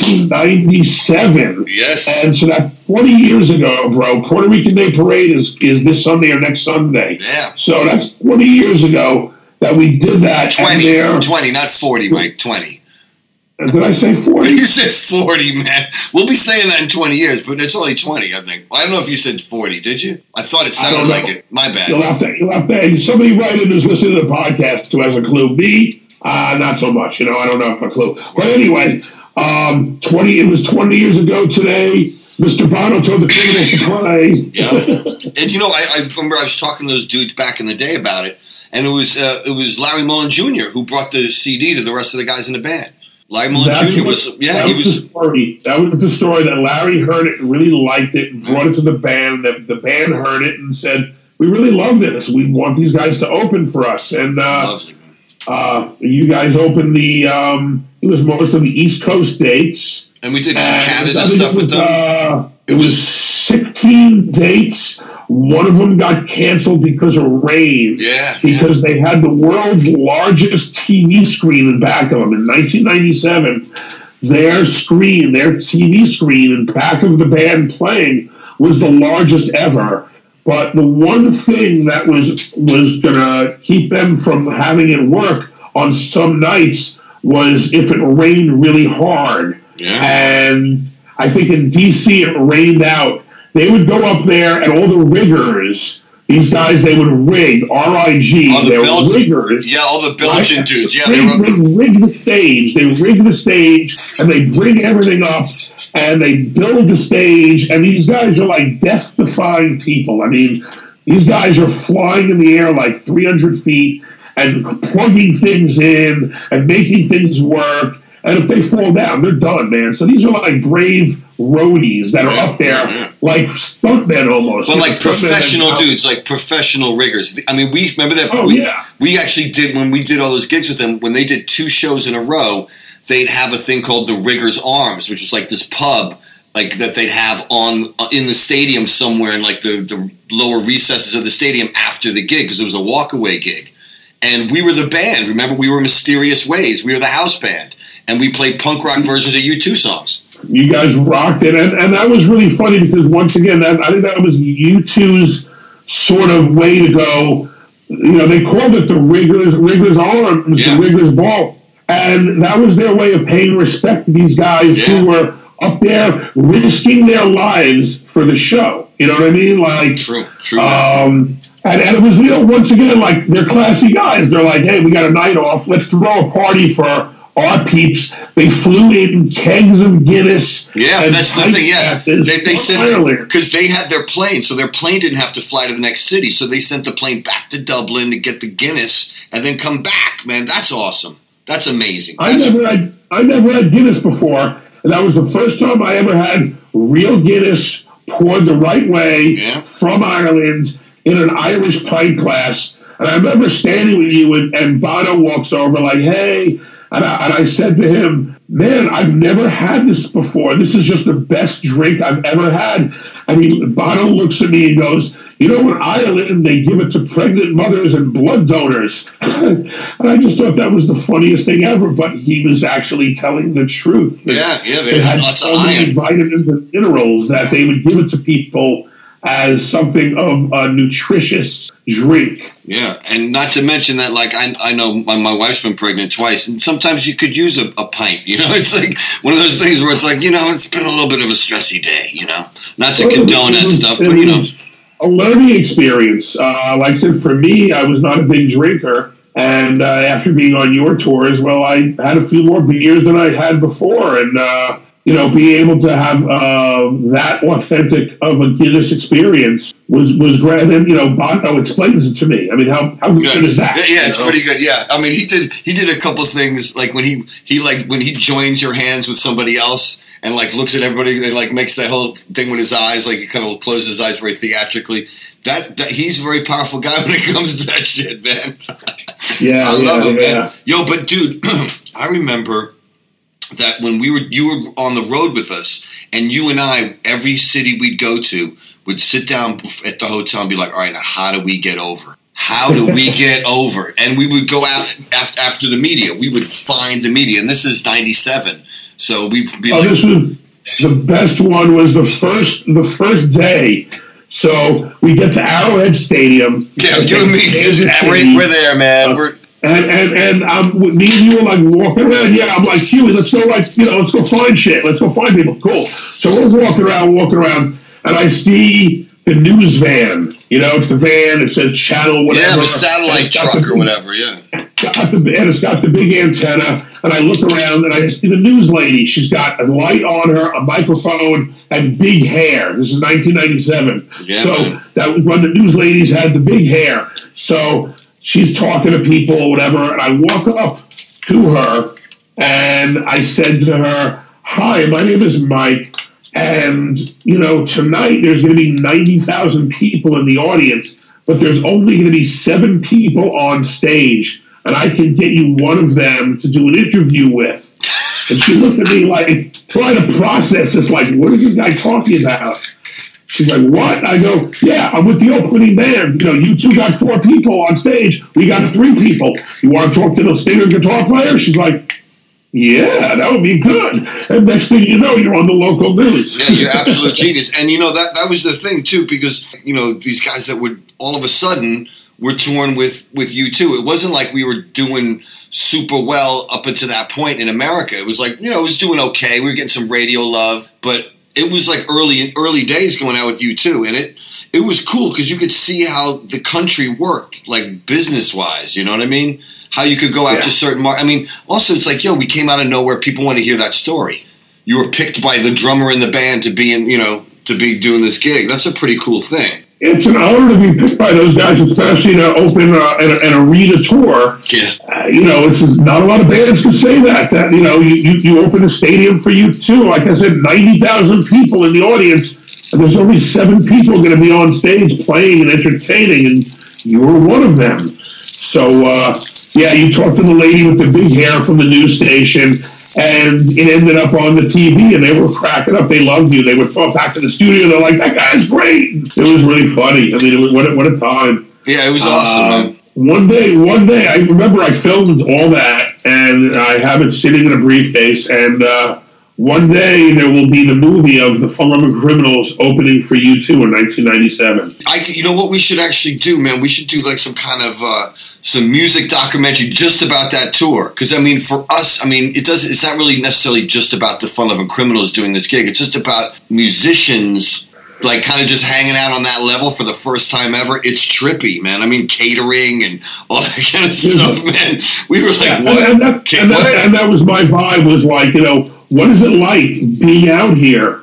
1997. Yes. And so that 20 years ago, bro, Puerto Rican Day Parade is this Sunday or next Sunday. Yeah. So that's 20 years ago that we did that. 20, not 40, Mike, 20. Did I say 40? You said 40, man. We'll be saying that in 20 years, but it's only 20, I think. I don't know if you said 40, did you? I thought it sounded like it. My bad. You'll have to. Somebody write in who's listening to the podcast who has a clue. Me, not so much. I don't have a clue. But anyway, it was 20 years ago today. Mr. Bono told the Criminals to play. Yeah. And I remember I was talking to those dudes back in the day about it, and it was Larry Mullen Jr. who brought the CD to the rest of the guys in the band. Larry Mullen Jr. was That was the story that Larry heard it and really liked it and brought it to the band. The band heard it and said, "We really love this. We want these guys to open for us." And lovely, man. You guys opened it was most of the East Coast dates. And we did some Canada stuff with them. It was 16 dates. One of them got canceled because of rain. Yeah. Because they had the world's largest TV screen in back of them. In 1997, their TV screen in back of the band playing was the largest ever. But the one thing that was going to keep them from having it work on some nights was if it rained really hard. Yeah. And I think in D.C. it rained out. They would go up there, and all the riggers These guys, they would rig, R-I-G, they were riggers. Yeah, all the Belgian dudes. Yeah, they rig the stage. They rig the stage, and they bring everything up, and they build the stage, and these guys are like death-defying people. I mean, these guys are flying in the air like 300 feet and plugging things in and making things work. And if they fall down, they're done, man. So these are like brave roadies that are up there like stuntmen almost. But like professional dudes, like professional riggers. I mean, we remember that. We actually did, when we did all those gigs with them, when they did 2 shows in a row, they'd have a thing called the Riggers Arms, which is like this pub like that they'd have in the stadium somewhere in like the lower recesses of the stadium after the gig, because it was a walkaway gig. And we were the band. Remember, we were Mysterious Ways. We were the house band. And we played punk rock versions of U2 songs. You guys rocked it. And that was really funny because, once again, I think that was U2's sort of way to go. You know, they called it the Riggers Arms, the Riggers Ball. And that was their way of paying respect to these guys who were up there risking their lives for the show. You know what I mean? Like, True. And it was, you know, once again, like, they're classy guys. They're like, hey, we got a night off. Let's throw a party for our peeps. They flew in kegs of Guinness. Yeah, that's the thing. Yeah, they sent, because they had their plane, so their plane didn't have to fly to the next city. So they sent the plane back to Dublin to get the Guinness and then come back. Man, that's awesome. That's amazing. I never had Guinness before, and that was the first time I ever had real Guinness poured the right way from Ireland in an Irish pint glass. And I remember standing with you, and Bono walks over like, hey. And I said to him, man, I've never had this before. This is just the best drink I've ever had. And Bono looks at me and goes, you know, in Ireland, they give it to pregnant mothers and blood donors. And I just thought that was the funniest thing ever. But he was actually telling the truth. They had lots of many vitamins and minerals that they would give it to people as something of a nutritious drink. Yeah, and not to mention that, like, I know my wife's been pregnant twice, and sometimes you could use a pint, you know? It's like one of those things where it's like, you know, it's been a little bit of a stressy day, you know? Not to condone that stuff, but, you know. A learning experience. Like I said, for me, I was not a big drinker, and after being on your tours, well, I had a few more beers than I had before, and, you know, being able to have that authentic of a Guinness experience was great. And then, you know, Bono explains it to me. I mean, how good is that? Yeah, it's pretty good. Yeah, I mean, he did a couple things, like when he joins your hands with somebody else and like looks at everybody and like makes that whole thing with his eyes, like he kind of closes his eyes very theatrically. That he's a very powerful guy when it comes to that shit, man. Yeah, I love him, man. Yo, but dude, I remember that when you were on the road with us, and you and I, every city we'd go to, would sit down at the hotel and be like, all right, now how do we get over? How do we get over? And we would go out after the media. We would find the media. And this is 97. So we'd be like... This was the best one was the first day. So we get to Arrowhead Stadium. Yeah, you and me, we're there, man. And me and you were like walking around. Yeah, I'm like, Huey, let's go, like, you know, let's go find shit. Let's go find people. Cool. So we're walking around, and I see the news van. You know, it's the van. It says channel whatever. Yeah, the satellite truck or whatever. Yeah. It's got the big antenna. And I look around, and I see the news lady. She's got a light on her, a microphone, and big hair. This is 1997. Yeah, so man. that was when the news ladies had the big hair. So she's talking to people or whatever, and I walk up to her, and I said to her, hi, my name is Mike, and, you know, tonight there's going to be 90,000 people in the audience, but there's only going to be 7 people on stage, and I can get you one of them to do an interview with. And she looked at me like, trying to process this, like, what is this guy talking about? She's like, what? I go, yeah, I'm with the opening band. You know, you two got 4 people on stage. We got 3 people. You want to talk to the singer guitar player? She's like, yeah, that would be good. And next thing you know, you're on the local news. Yeah, you're absolute genius. And, you know, that was the thing, too, because, you know, these guys that would all of a sudden were touring with U2. It wasn't like we were doing super well up until that point in America. It was like, you know, it was doing okay. We were getting some radio love, but it was like early days going out with U2, and it was cool because you could see how the country worked, like business-wise, you know what I mean? How you could go after certain I mean, also it's like, yo, we came out of nowhere. People want to hear that story. You were picked by the drummer in the band to be to be doing this gig. That's a pretty cool thing. It's an honor to be picked by those guys, especially to open an arena tour. Yeah. It's not a lot of bands can say that you open a stadium for U2. Like I said, 90,000 people in the audience, and there's only 7 people going to be on stage playing and entertaining, and you were one of them. So, you talked to the lady with the big hair from the news station, and it ended up on the TV, and they were cracking up. They loved you. They would talk back to the studio. They're like, that guy's great. It was really funny. I mean, it was, what a time. Yeah, it was awesome, man. One day, I remember I filmed all that, and I have it sitting in a briefcase, and one day there will be the movie of the Fun Loving Criminals opening for U2 in 1997. You know what we should actually do, man? We should do like some kind of some music documentary just about that tour. Because I mean, for us, I mean, it's not really necessarily just about the Fun Loving Criminals doing this gig. It's just about musicians like kind of just hanging out on that level for the first time ever. It's trippy, man. I mean, catering and all that kind of stuff, man. We were like, what? And that was my vibe, was like, what is it like being out here?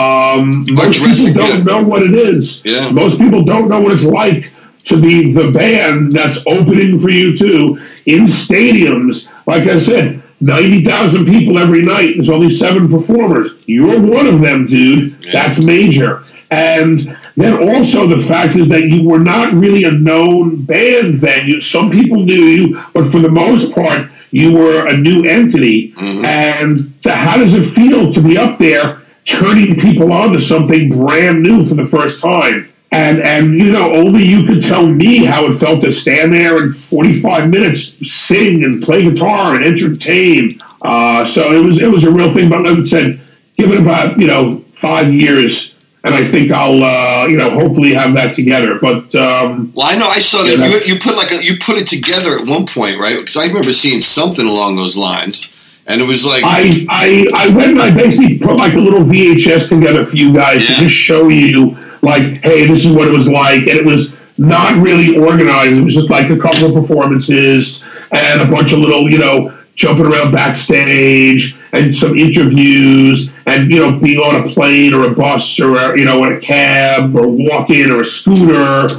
Most people don't know what it is. Yeah. Most people don't know what it's like to be the band that's opening for U2 in stadiums. Like I said, 90,000 people every night. There's only 7 performers. You're one of them, dude. Yeah. That's major. And then also the fact is that you were not really a known band then. Some people knew you, but for the most part, you were a new entity. Mm-hmm. And how does it feel to be up there turning people on to something brand new for the first time? And only you could tell me how it felt to stand there and 45 minutes sing and play guitar and entertain. So it was a real thing. But like I said, give it about 5 years, and I think I'll hopefully have that together. But well, I know I saw that you put it together at one point, right? Because I remember seeing something along those lines. And it was like I went and I basically put like a little VHS together for you guys to just show you, like, hey, this is what it was like. And it was not really organized. It was just like a couple of performances and a bunch of little, jumping around backstage and some interviews and, being on a plane or a bus or, in a cab or walking or a scooter,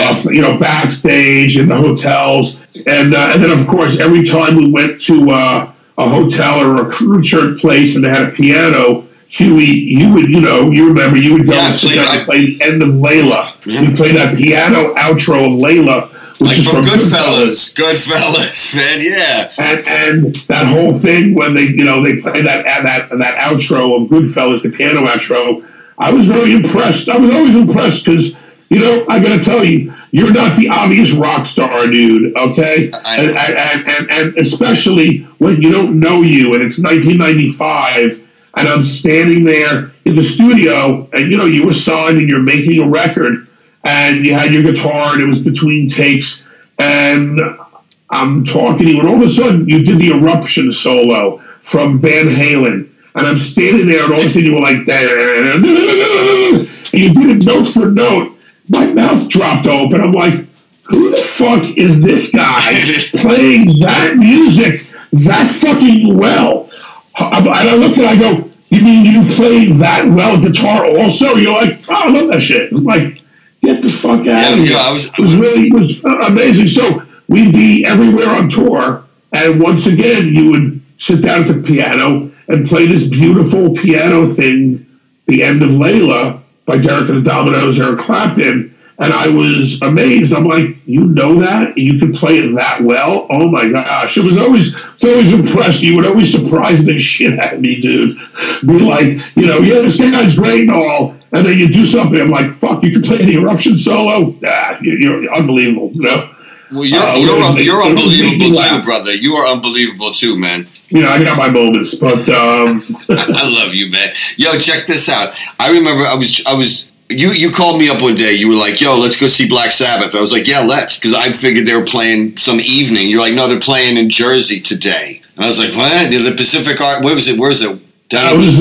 backstage in the hotels. And then, of course, every time we went to a hotel or a concert place and they had a piano, Huey, you would, you remember, you would go and sit down and play the end of Layla. Yeah. You play that piano outro of Layla, which is from Goodfellas. Goodfellas, man, yeah. And that whole thing when they play that outro of Goodfellas, the piano outro, I was very impressed. I was always impressed because, I got to tell you, you're not the obvious rock star, dude, okay? And especially when you don't know you, and it's 1995, and I'm standing there in the studio, and, you were signed and you're making a record, and you had your guitar, and it was between takes, and I'm talking to you, and all of a sudden, you did the Eruption solo from Van Halen, and I'm standing there, and all of a sudden, you were like, and you did it note for note. My mouth dropped open. I'm like, who the fuck is this guy playing that music that fucking well? And I look at it, I go, you mean you play that well guitar also? You're like, oh, I love that shit. I'm like, get the fuck out of here. It was amazing. So we'd be everywhere on tour, and once again, you would sit down at the piano and play this beautiful piano thing, The End of Layla, by Derek and the Dominos, Eric Clapton, and I was amazed. I'm like, you know that? You can play it that well? Oh my gosh. I was always impressed. You would always surprise the shit out of me, dude. Be like, this guy's great and all, and then you do something, I'm like, fuck, you can play the Eruption solo? You're unbelievable, Well, you're unbelievable too, brother. You are unbelievable too, man. I got my moments, but I love you, man. Yo, check this out. I remember I was you called me up one day. You were like, "Yo, let's go see Black Sabbath." I was like, "Yeah, let's," because I figured they were playing some evening. You're like, "No, they're playing in Jersey today." And I was like, "What? The Pacific Art? Where was it? Where is it? That was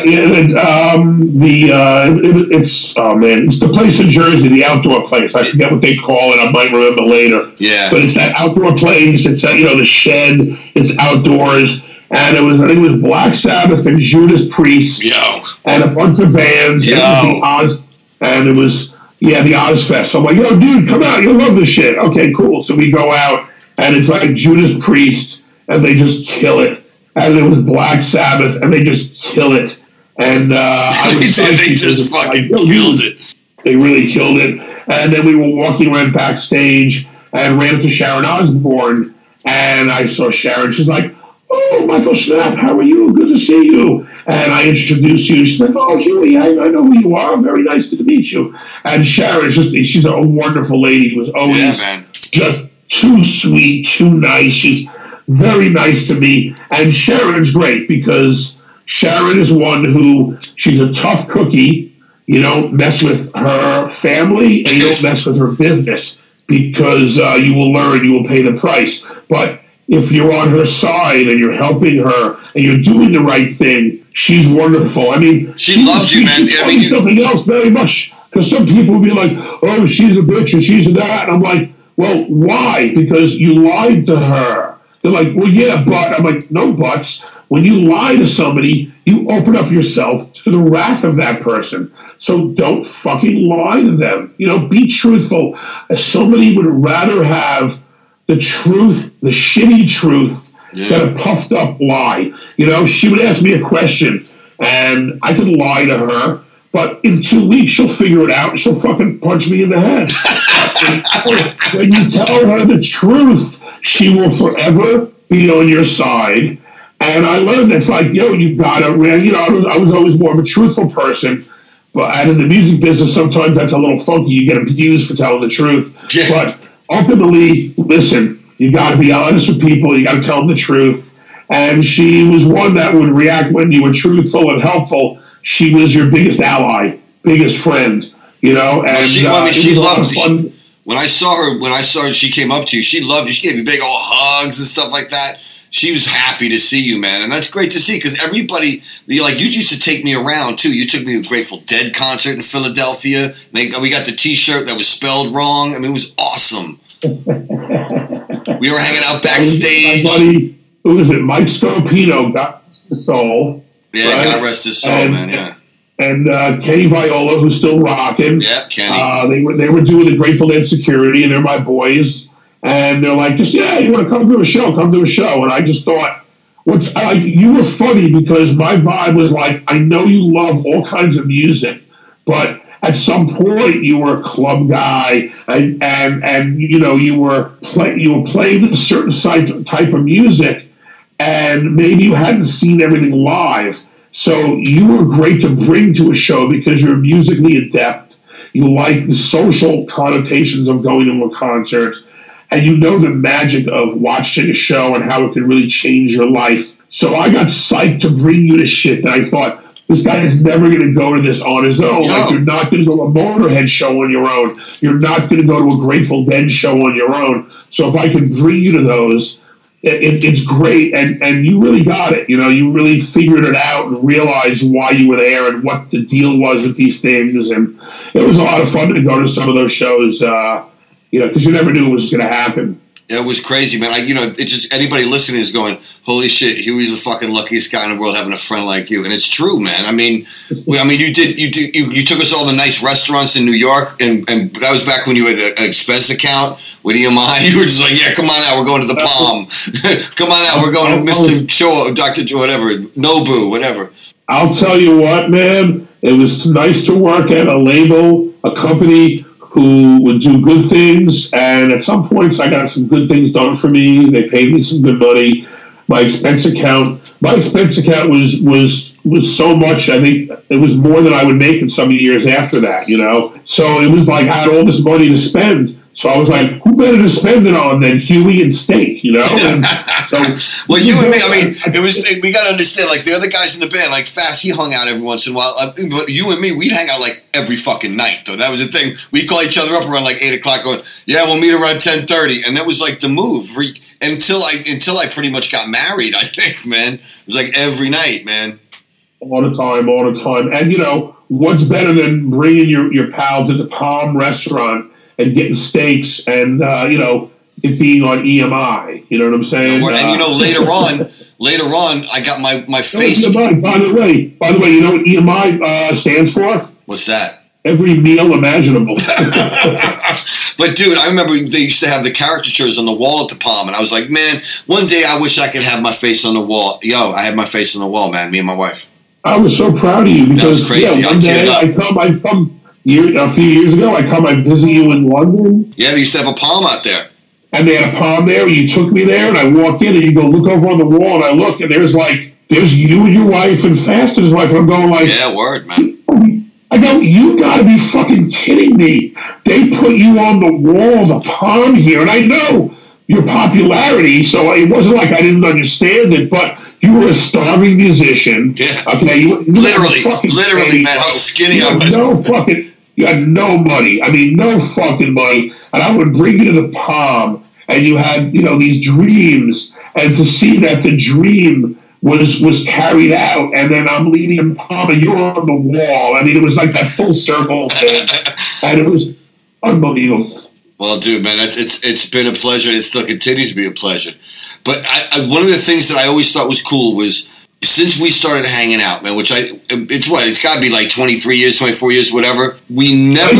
it's the place in Jersey, the outdoor place. I forget what they call it. I might remember later. Yeah, but it's that outdoor place. It's the shed. It's outdoors, and I think it was Black Sabbath and Judas Priest, and a bunch of bands. Yo. And it was the Ozfest. So I'm like, yo, dude, come out. You'll love this shit. Okay, cool. So we go out, and it's like Judas Priest, and they just kill it. And it was Black Sabbath, and they just kill it. And they just fucking killed it. They really killed it. And then we were walking around backstage and ran into Sharon Osbourne. And I saw Sharon. She's like, "Oh, Michael Schnapp, how are you? Good to see you." And I introduced you. She's like, "Oh, Huey, I know who you are. Very nice to meet you." And Sharon, she's a wonderful lady. She was always just too sweet, too nice. She's very nice to me. And Sharon's great because Sharon is one who, she's a tough cookie. You don't mess with her family and you don't mess with her business because you will learn, you will pay the price. But if you're on her side and you're helping her and you're doing the right thing, she's wonderful. I mean, she loves you, man. I mean, something else very much, because some people will be like, "Oh, she's a bitch and she's a that." And I'm like, well, why? Because you lied to her. They're like, "Well, yeah, but." I'm like, no buts. When you lie to somebody, you open up yourself to the wrath of that person. So don't fucking lie to them. Be truthful. Somebody would rather have the truth, the shitty truth, than a puffed up lie. She would ask me a question, and I could lie to her, but in 2 weeks she'll figure it out and she'll fucking punch me in the head. When you tell her the truth, she will forever be on your side. And I learned that's like, you gotta, I was always more of a truthful person, but in the music business, sometimes that's a little funky. You get abused for telling the truth. Yeah. But ultimately, listen, you gotta be honest with people. You gotta tell them the truth. And she was one that would react when you were truthful and helpful. She was your biggest ally, biggest friend, And she loved you. When I saw her, she came up to you. She loved you. She gave you big old hugs and stuff like that. She was happy to see you, man, and that's great to see because everybody, you used to take me around too. You took me to a Grateful Dead concert in Philadelphia. We got the T-shirt that was spelled wrong. I mean, it was awesome. We were hanging out backstage. My buddy, who was it? Mike Scopino, got his soul. Yeah, right? God rest his soul, man. Yeah. And Kenny Viola, who's still rocking. Yeah, Kenny. They were doing the Grateful Dead security, and they're my boys. And they're like, you want to come to a show? Come to a show. And I just thought, you were funny because my vibe was like, I know you love all kinds of music, but at some point you were a club guy, and you were playing a certain type of music, and maybe you hadn't seen everything live. So you were great to bring to a show because you're musically adept. You like the social connotations of going to a concert. And the magic of watching a show and how it can really change your life. So I got psyched to bring you to shit that I thought, this guy is never going to go to this on his own. No. Like, you're not going to go to a Motorhead show on your own. You're not going to go to a Grateful Dead show on your own. So if I can bring you to those, it's great. And you really got it. You really figured it out and realized why you were there and what the deal was with these things. And it was a lot of fun to go to some of those shows, because you never knew what was going to happen. Yeah, it was crazy, man. It just anybody listening is going, "Holy shit, Huey's the fucking luckiest guy in the world having a friend like you." And it's true, man. I mean, you took us all to nice restaurants in New York, and that was back when you had an expense account with EMI. You were just like, "Yeah, come on out, we're going to the Palm. Come on out, we're going to Mr. Show, Dr. Joe, whatever, Nobu, whatever." I'll tell you what, man. It was nice to work at a label, a company who would do good things, and at some points I got some good things done for me. They paid me some good money. My expense account was so much, I think it was more than I would make in some years after that, So it was like I had all this money to spend. So I was like, who better to spend it on than Huey and Steak, And so, well, you and me, we got to understand, like, the other guys in the band, like Fast, he hung out every once in a while. But you and me, we'd hang out, like, every fucking night, though. That was the thing. We'd call each other up around, like, 8 o'clock going, yeah, we'll meet around 10:30. And that was, like, the move. Until I pretty much got married, I think, man. It was, like, every night, man. All the time. And, you know, what's better than bringing your pal to the Palm restaurant and getting steaks and, you know, it being on EMI. You know what I'm saying? And, you know, later on, I got my face. EMI, by the way, you know what EMI stands for? What's that? Every meal imaginable. But, dude, I remember they used to have the caricatures on the wall at the Palm, and I was like, man, one day I wish I could have my face on the wall. Yo, I had my face on the wall, man, me and my wife. I was so proud of you because that was crazy. Yeah, one day I come a few years ago, I visit you in London. Yeah, they used to have a Palm out there. And they had a Palm there, and you took me there, and I walked in, and you go look over on the wall, and I look, and there's you and your wife and Faster's wife, and I'm going like... Yeah, word, man. I go, you gotta be fucking kidding me. They put you on the wall, the Palm here, and I know your popularity, so it wasn't like I didn't understand it, but you were a starving musician. Yeah. Okay, you literally, man, how skinny I was. You had no money. I mean, no fucking money. And I would bring you to the Palm, and you had, you know, these dreams, and to see that the dream was carried out, and then I'm leading in Palm, and you're on the wall. I mean, it was like that full circle thing, and it was unbelievable. Well, dude, man, it's been a pleasure. It still continues to be a pleasure. But one of the things that I always thought was cool was since we started hanging out, man, it's got to be like 23 years, 24 years, whatever. We never...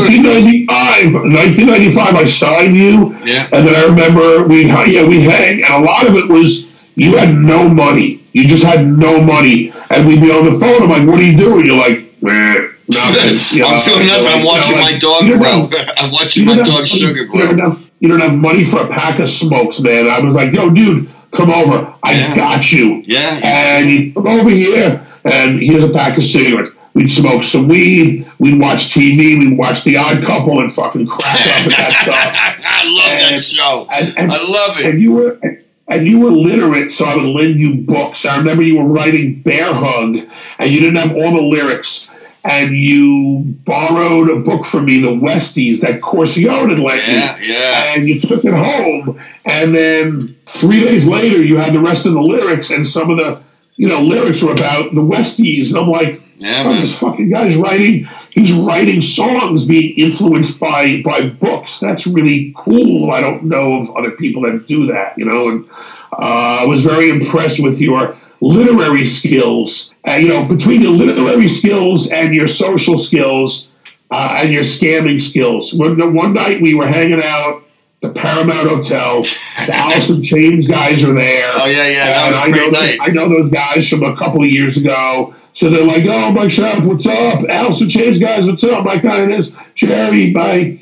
1995, I signed you, yeah. And then I remember we hang, and a lot of it was you had no money. You just had no money. And we'd be on the phone, I'm like, what are you doing? You're like, nothing. I'm doing nothing. I'm watching my dog grow. I'm watching my dog Sugar grow. You don't have money for a pack of smokes, man. I was like, yo, dude, come over. I got you. Yeah. And you come over here, and here's a pack of cigarettes. We'd smoke some weed. We'd watch TV. We'd watch The Odd Couple and fucking crack up at that stuff. I love that show. I love it. And you were literate, so I would lend you books. I remember you were writing Bear Hug, and you didn't have all the lyrics. And you borrowed a book from me, The Westies, that Corsione had lent me. Yeah. And you took it home. And then 3 days later, you had the rest of the lyrics, and some of the lyrics were about the Westies. And I'm like, this fucking guy's writing songs being influenced by books. That's really cool. I don't know of other people that do that, And I was very impressed with your literary skills. Between your literary skills and your social skills and your scamming skills. One night we were hanging out at the Paramount Hotel. The Alice in Chains guys are there. Oh, yeah. That was a great night. I know those guys from a couple of years ago. So they're like, oh, Mike Sharp, what's up? Alice in Chains guys, what's up? Mike Inez, Jerry, Mike,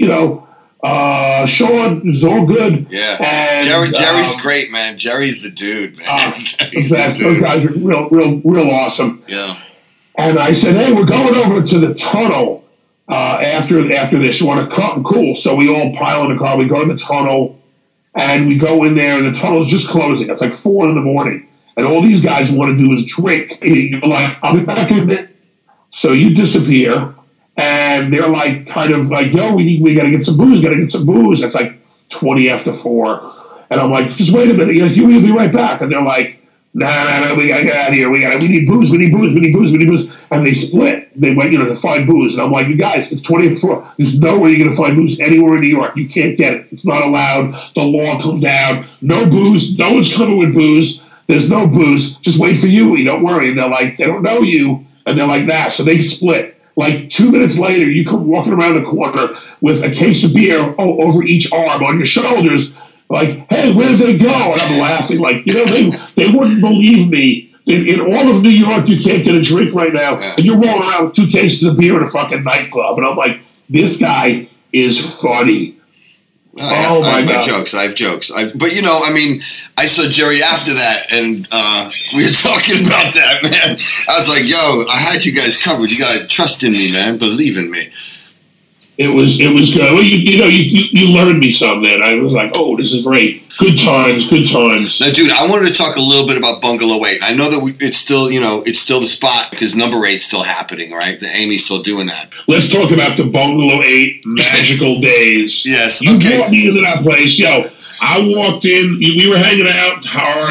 Sean, it's all good. Yeah. And, Jerry's great, man. Jerry's the dude, man. Those guys are real awesome. Yeah. And I said, hey, we're going over to the tunnel after this. You want to come? Cool. So we all pile in the car. We go to the tunnel, and we go in there, and the tunnel's just closing. It's like 4 a.m. And all these guys want to do is drink. And you're like, I'll be back in a minute. So you disappear. And they're like, kind of like, yo, we got to get some booze. It's like 20 after 4. And I'm like, just wait a minute. We'll be right back. And they're like, nah, we got to get out of here. We need booze. And they split. They went, to find booze. And I'm like, you guys, it's 20 after 4. There's no way you're going to find booze anywhere in New York. You can't get it. It's not allowed. The law comes down. No booze. No one's coming with booze. There's no booze. Just wait for you. Don't worry. And they're like, they don't know you. And they're like that. So they split. Like 2 minutes later, you come walking around the corner with a case of beer over each arm on your shoulders. Like, hey, where did they go? And I'm laughing. Like, they wouldn't believe me. In all of New York, you can't get a drink right now. And you're rolling around with 2 cases of beer in a fucking nightclub. And I'm like, this guy is funny. Oh my God. I have jokes. But I saw Jerry after that, and we were talking about that, man. I was like, yo, I had you guys covered. You got to trust in me, man. Believe in me. It was good. Well, you learned me some then. I was like, oh, this is great. Good times. Now, dude, I wanted to talk a little bit about Bungalow 8. I know that it's still, it's still the spot because number 8's still happening, right? The Amy's still doing that. Let's talk about the Bungalow 8 magical days. Yes. You brought me into that place. Yo, I walked in. We were hanging out hard,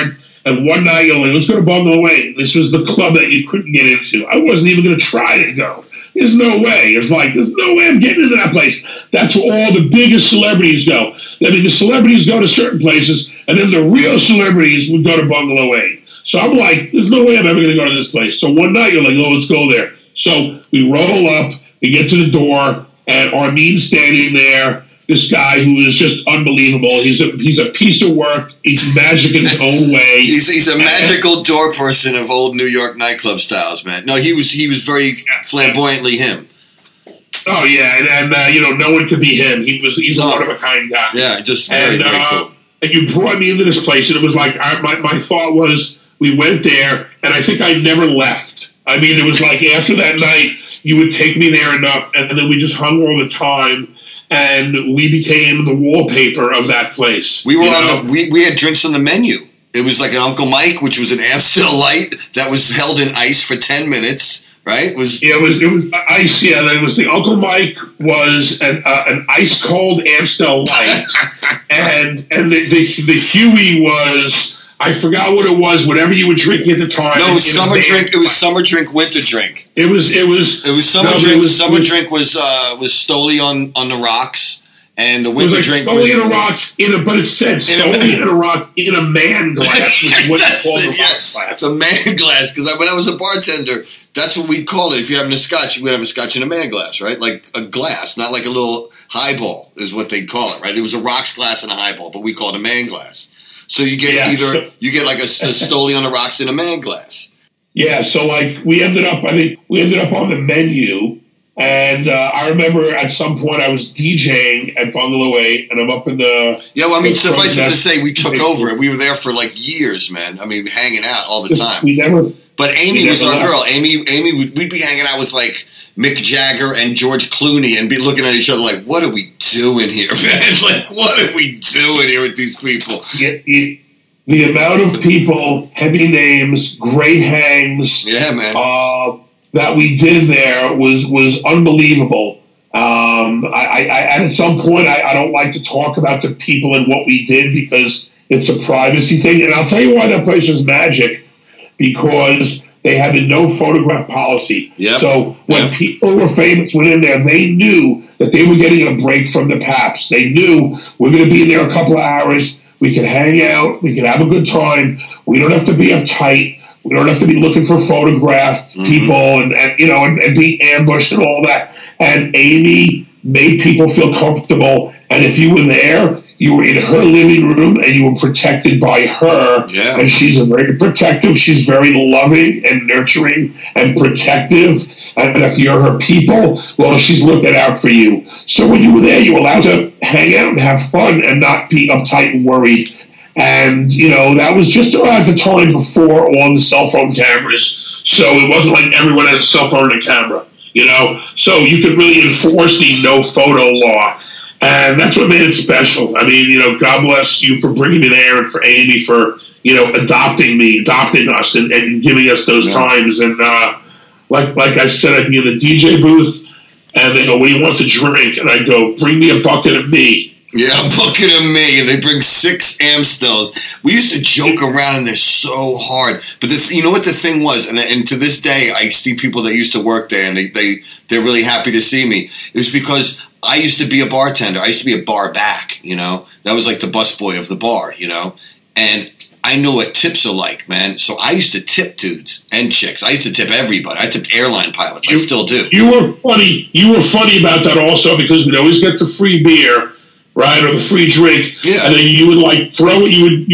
And one night, you're like, let's go to Bungalow 8. This was the club that you couldn't get into. I wasn't even going to try to go. There's no way. It's like, there's no way I'm getting into that place. That's where all the biggest celebrities go. I mean, the celebrities go to certain places, and then the real celebrities would go to Bungalow 8. So I'm like, there's no way I'm ever going to go to this place. So one night, you're like, oh, let's go there. So we roll up, we get to the door, and Armin's standing there. This guy who is just unbelievable. He's a piece of work. He's magic in his own way. He's a magical door person of old New York nightclub styles, man. No, he was very flamboyantly him. Oh yeah, and no one could be him. He's a one of a kind guy. Yeah, just very cool. And you brought me into this place, and it was like my thought was we went there, and I think I never left. I mean, it was like after that night, you would take me there enough, and then we just hung all the time. And we became the wallpaper of that place. We were we had drinks on the menu. It was like an Uncle Mike, which was an Amstel Light that was held in ice for 10 minutes, right? It was ice. Yeah, it was the Uncle Mike was an ice cold Amstel Light, and the Huey was. I forgot what it was. Whatever you were drinking at the time. No, it was summer drink. It was summer drink, winter drink. It was summer drink. Summer drink was Stoli on the rocks, and the winter drink was Stoli on the rocks but it said Stoli on a rock in a man glass, which is what you call the rock glass. The man glass, because when I was a bartender, that's what we'd call it. If you're having a scotch, you would have a scotch in a man glass, right? Like a glass, not like a little highball is what they'd call it, right? It was a rocks glass and a highball, but we called it a man glass. So you get like a Stoli on the rocks in a man glass. Yeah, so like we ended up on the menu, and I remember at some point I was DJing at Bungalow 8, and I'm up in the... Yeah, well, I mean, suffice it to say, we took over it. We were there for like years, man. I mean, hanging out all the time. But Amy was our girl. Amy, we'd be hanging out with like Mick Jagger and George Clooney and be looking at each other like, what are we doing here, man? Like, what are we doing here with these people? The amount of people, heavy names, great hangs, that we did there was unbelievable. At some point, I don't like to talk about the people and what we did because it's a privacy thing. And I'll tell you why that place was magic, because they had the no photograph policy. Yep. So when people were famous went in there, they knew that they were getting a break from the Paps. They knew we're going to be in there a couple of hours. We can hang out. We can have a good time. We don't have to be uptight. We don't have to be looking for photographs, people, and be ambushed and all that. And Amy made people feel comfortable. And if you were there, you were in her living room and you were protected by her. Yeah. And she's very protective. She's very loving and nurturing and protective. And if you're her people, well, she's looked it out for you. So when you were there, you were allowed to hang out and have fun and not be uptight and worried. And, that was just around the time before all the cell phone cameras. So it wasn't like everyone had a cell phone and a camera, So you could really enforce the no photo law. And that's what made it special. I mean, God bless you for bringing me there and for Amy for, adopting us and giving us those times. And like I said, I'd be in the DJ booth and they go, what do you want to drink? And I go, bring me a bucket of me. Yeah, a bucket of me. And they bring 6 Amstels. We used to joke around and they're so hard. But you know what the thing was? And to this day, I see people that used to work there and they're really happy to see me. It was because I used to be a bartender. I used to be a bar back, That was like the busboy of the bar, And I know what tips are like, man. So I used to tip dudes and chicks. I used to tip everybody. I tipped airline pilots. I still do. You were funny about that also because we'd always get the free beer, right, or the free drink. Yeah. And then you would like throw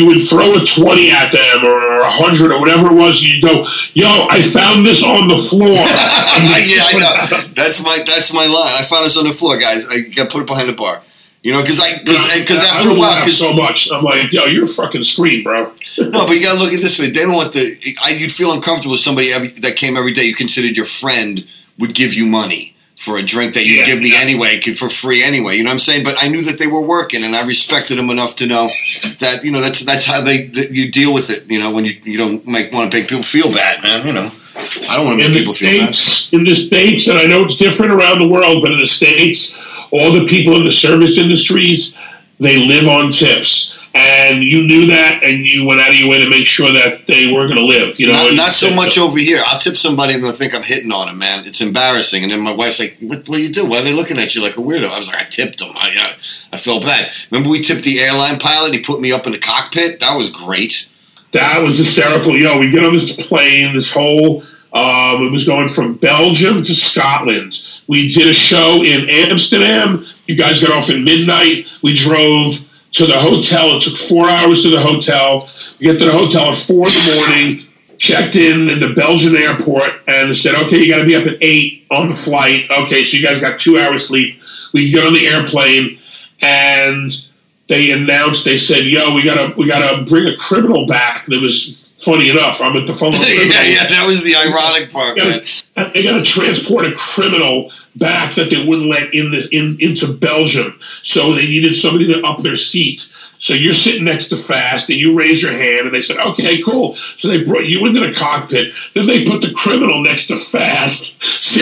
a 20 at them or 100 or whatever it was. And you'd go, yo, I found this on the floor. Yeah, I know. That's my line. I found this on the floor, guys. I got put it behind the bar. Because after a while, so much, I'm like, yo, you're a fucking scream, bro. No, but you gotta look at it this way. They don't want you'd feel uncomfortable with somebody that came every day. You considered your friend would give you money for a drink that you'd give me anyway, for free anyway. You know what I'm saying? But I knew that they were working, and I respected them enough to know that that's how you deal with it. When you don't want to make people feel bad, man. I don't want to make people feel bad. In the States, and I know it's different around the world, but in the States, all the people in the service industries, they live on tips. and you knew that, and you went out of your way to make sure that they were going to live. You know, not so much over here. I'll tip somebody and they'll think I'm hitting on them, man. It's embarrassing. And then my wife's like, "What do you do? Why are they looking at you like a weirdo?" I was like, "I tipped them. I felt bad." Remember we tipped the airline pilot? He put me up in the cockpit. That was great. That was hysterical. We get on this plane. This whole it was going from Belgium to Scotland. We did a show in Amsterdam. You guys got off at midnight. We drove to the hotel. It took 4 hours to the hotel. We get to the hotel at 4 in the morning, checked in the Belgian airport, and said, "Okay, you got to be up at 8 on the flight." Okay, so you guys got 2 hours sleep. We get on the airplane, and they announced, they said, "Yo, we gotta bring a criminal back." That was funny enough. I'm at the phone. yeah, that was the ironic part, man. They got to transport a criminal back that they wouldn't let into Belgium. So they needed somebody to up their seat. So you're sitting next to Fast, and you raise your hand, and they said, "Okay, cool." So they brought you into the cockpit. Then they put the criminal next to Fast.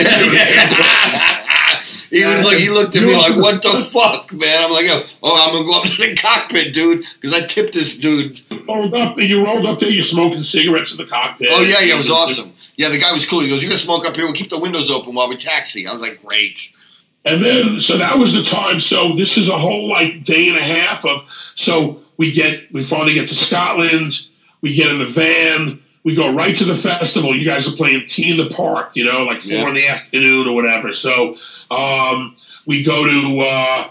He was like, he looked at me like, "What the fuck, man?" I'm like, "Oh, I'm gonna go up to the cockpit, dude, because I tipped this dude." You rolled up there. You're smoking cigarettes in the cockpit. Oh yeah, it was awesome. Yeah, the guy was cool. He goes, "You can smoke up here. We'll keep the windows open while we taxi." I was like, "Great." And then, so that was the time. So this is a whole day and a half of. So we finally get to Scotland. We get in the van. We go right to the festival. You guys are playing Tea in the Park, like 4 in the afternoon or whatever. So we go to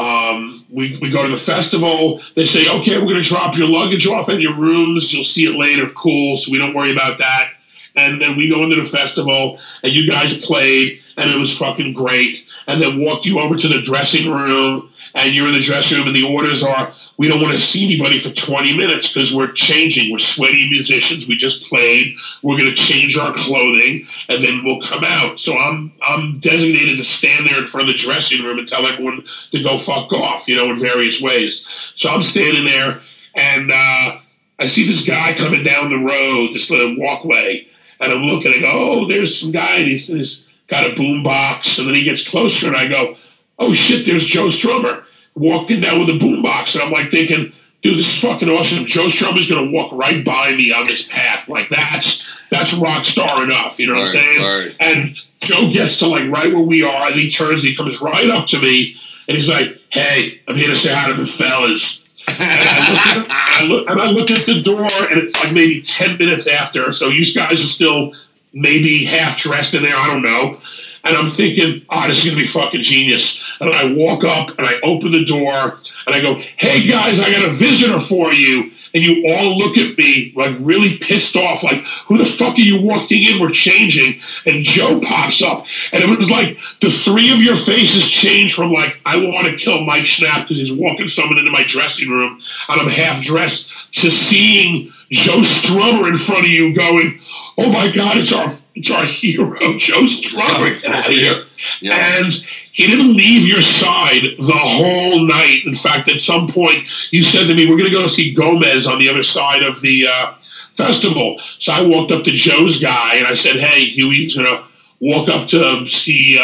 we go to the festival. They say, "Okay, we're going to drop your luggage off at your rooms. You'll see it later. Cool. So we don't worry about that." And then we go into the festival, and you guys played, and it was fucking great. And then walked you over to the dressing room, and you're in the dressing room, and the orders are, "We don't want to see anybody for 20 minutes because we're changing. We're sweaty musicians. We just played. We're going to change our clothing, and then we'll come out." So I'm designated to stand there in front of the dressing room and tell everyone to go fuck off, in various ways. So I'm standing there, and I see this guy coming down the road, this little walkway, and I'm looking. I go, "Oh, there's some guy, and he's got a boom box." And then he gets closer, and I go, "Oh shit, there's Joe Strummer." Walking down with a boombox, and I'm like thinking, "Dude, this is fucking awesome. Joe Strummer's gonna walk right by me on this path. Like that's rock star enough." You know what I'm saying? Right. And Joe gets to right where we are, and he turns, and he comes right up to me, and he's like, "Hey, I'm here to say hi to the fellas." And I look at the door, and it's like maybe 10 minutes after. So you guys are still maybe half dressed in there. I don't know. And I'm thinking, this is going to be fucking genius. And I walk up, and I open the door, and I go, "Hey, guys, I got a visitor for you." And you all look at me really pissed off, like, "Who the fuck are you walking in? We're changing." And Joe pops up. And it was like the three of your faces changed from "I want to kill Mike Schnapp because he's walking someone into my dressing room and I'm half dressed," to seeing Joe Strummer in front of you going, "Oh my God, it's our hero, Joe Strummer." Get out of here. Yeah. And he didn't leave your side the whole night. In fact, at some point, you said to me, "We're going to go see Gomez on the other side of the festival." So I walked up to Joe's guy, and I said, "Hey, Huey's going to walk up to see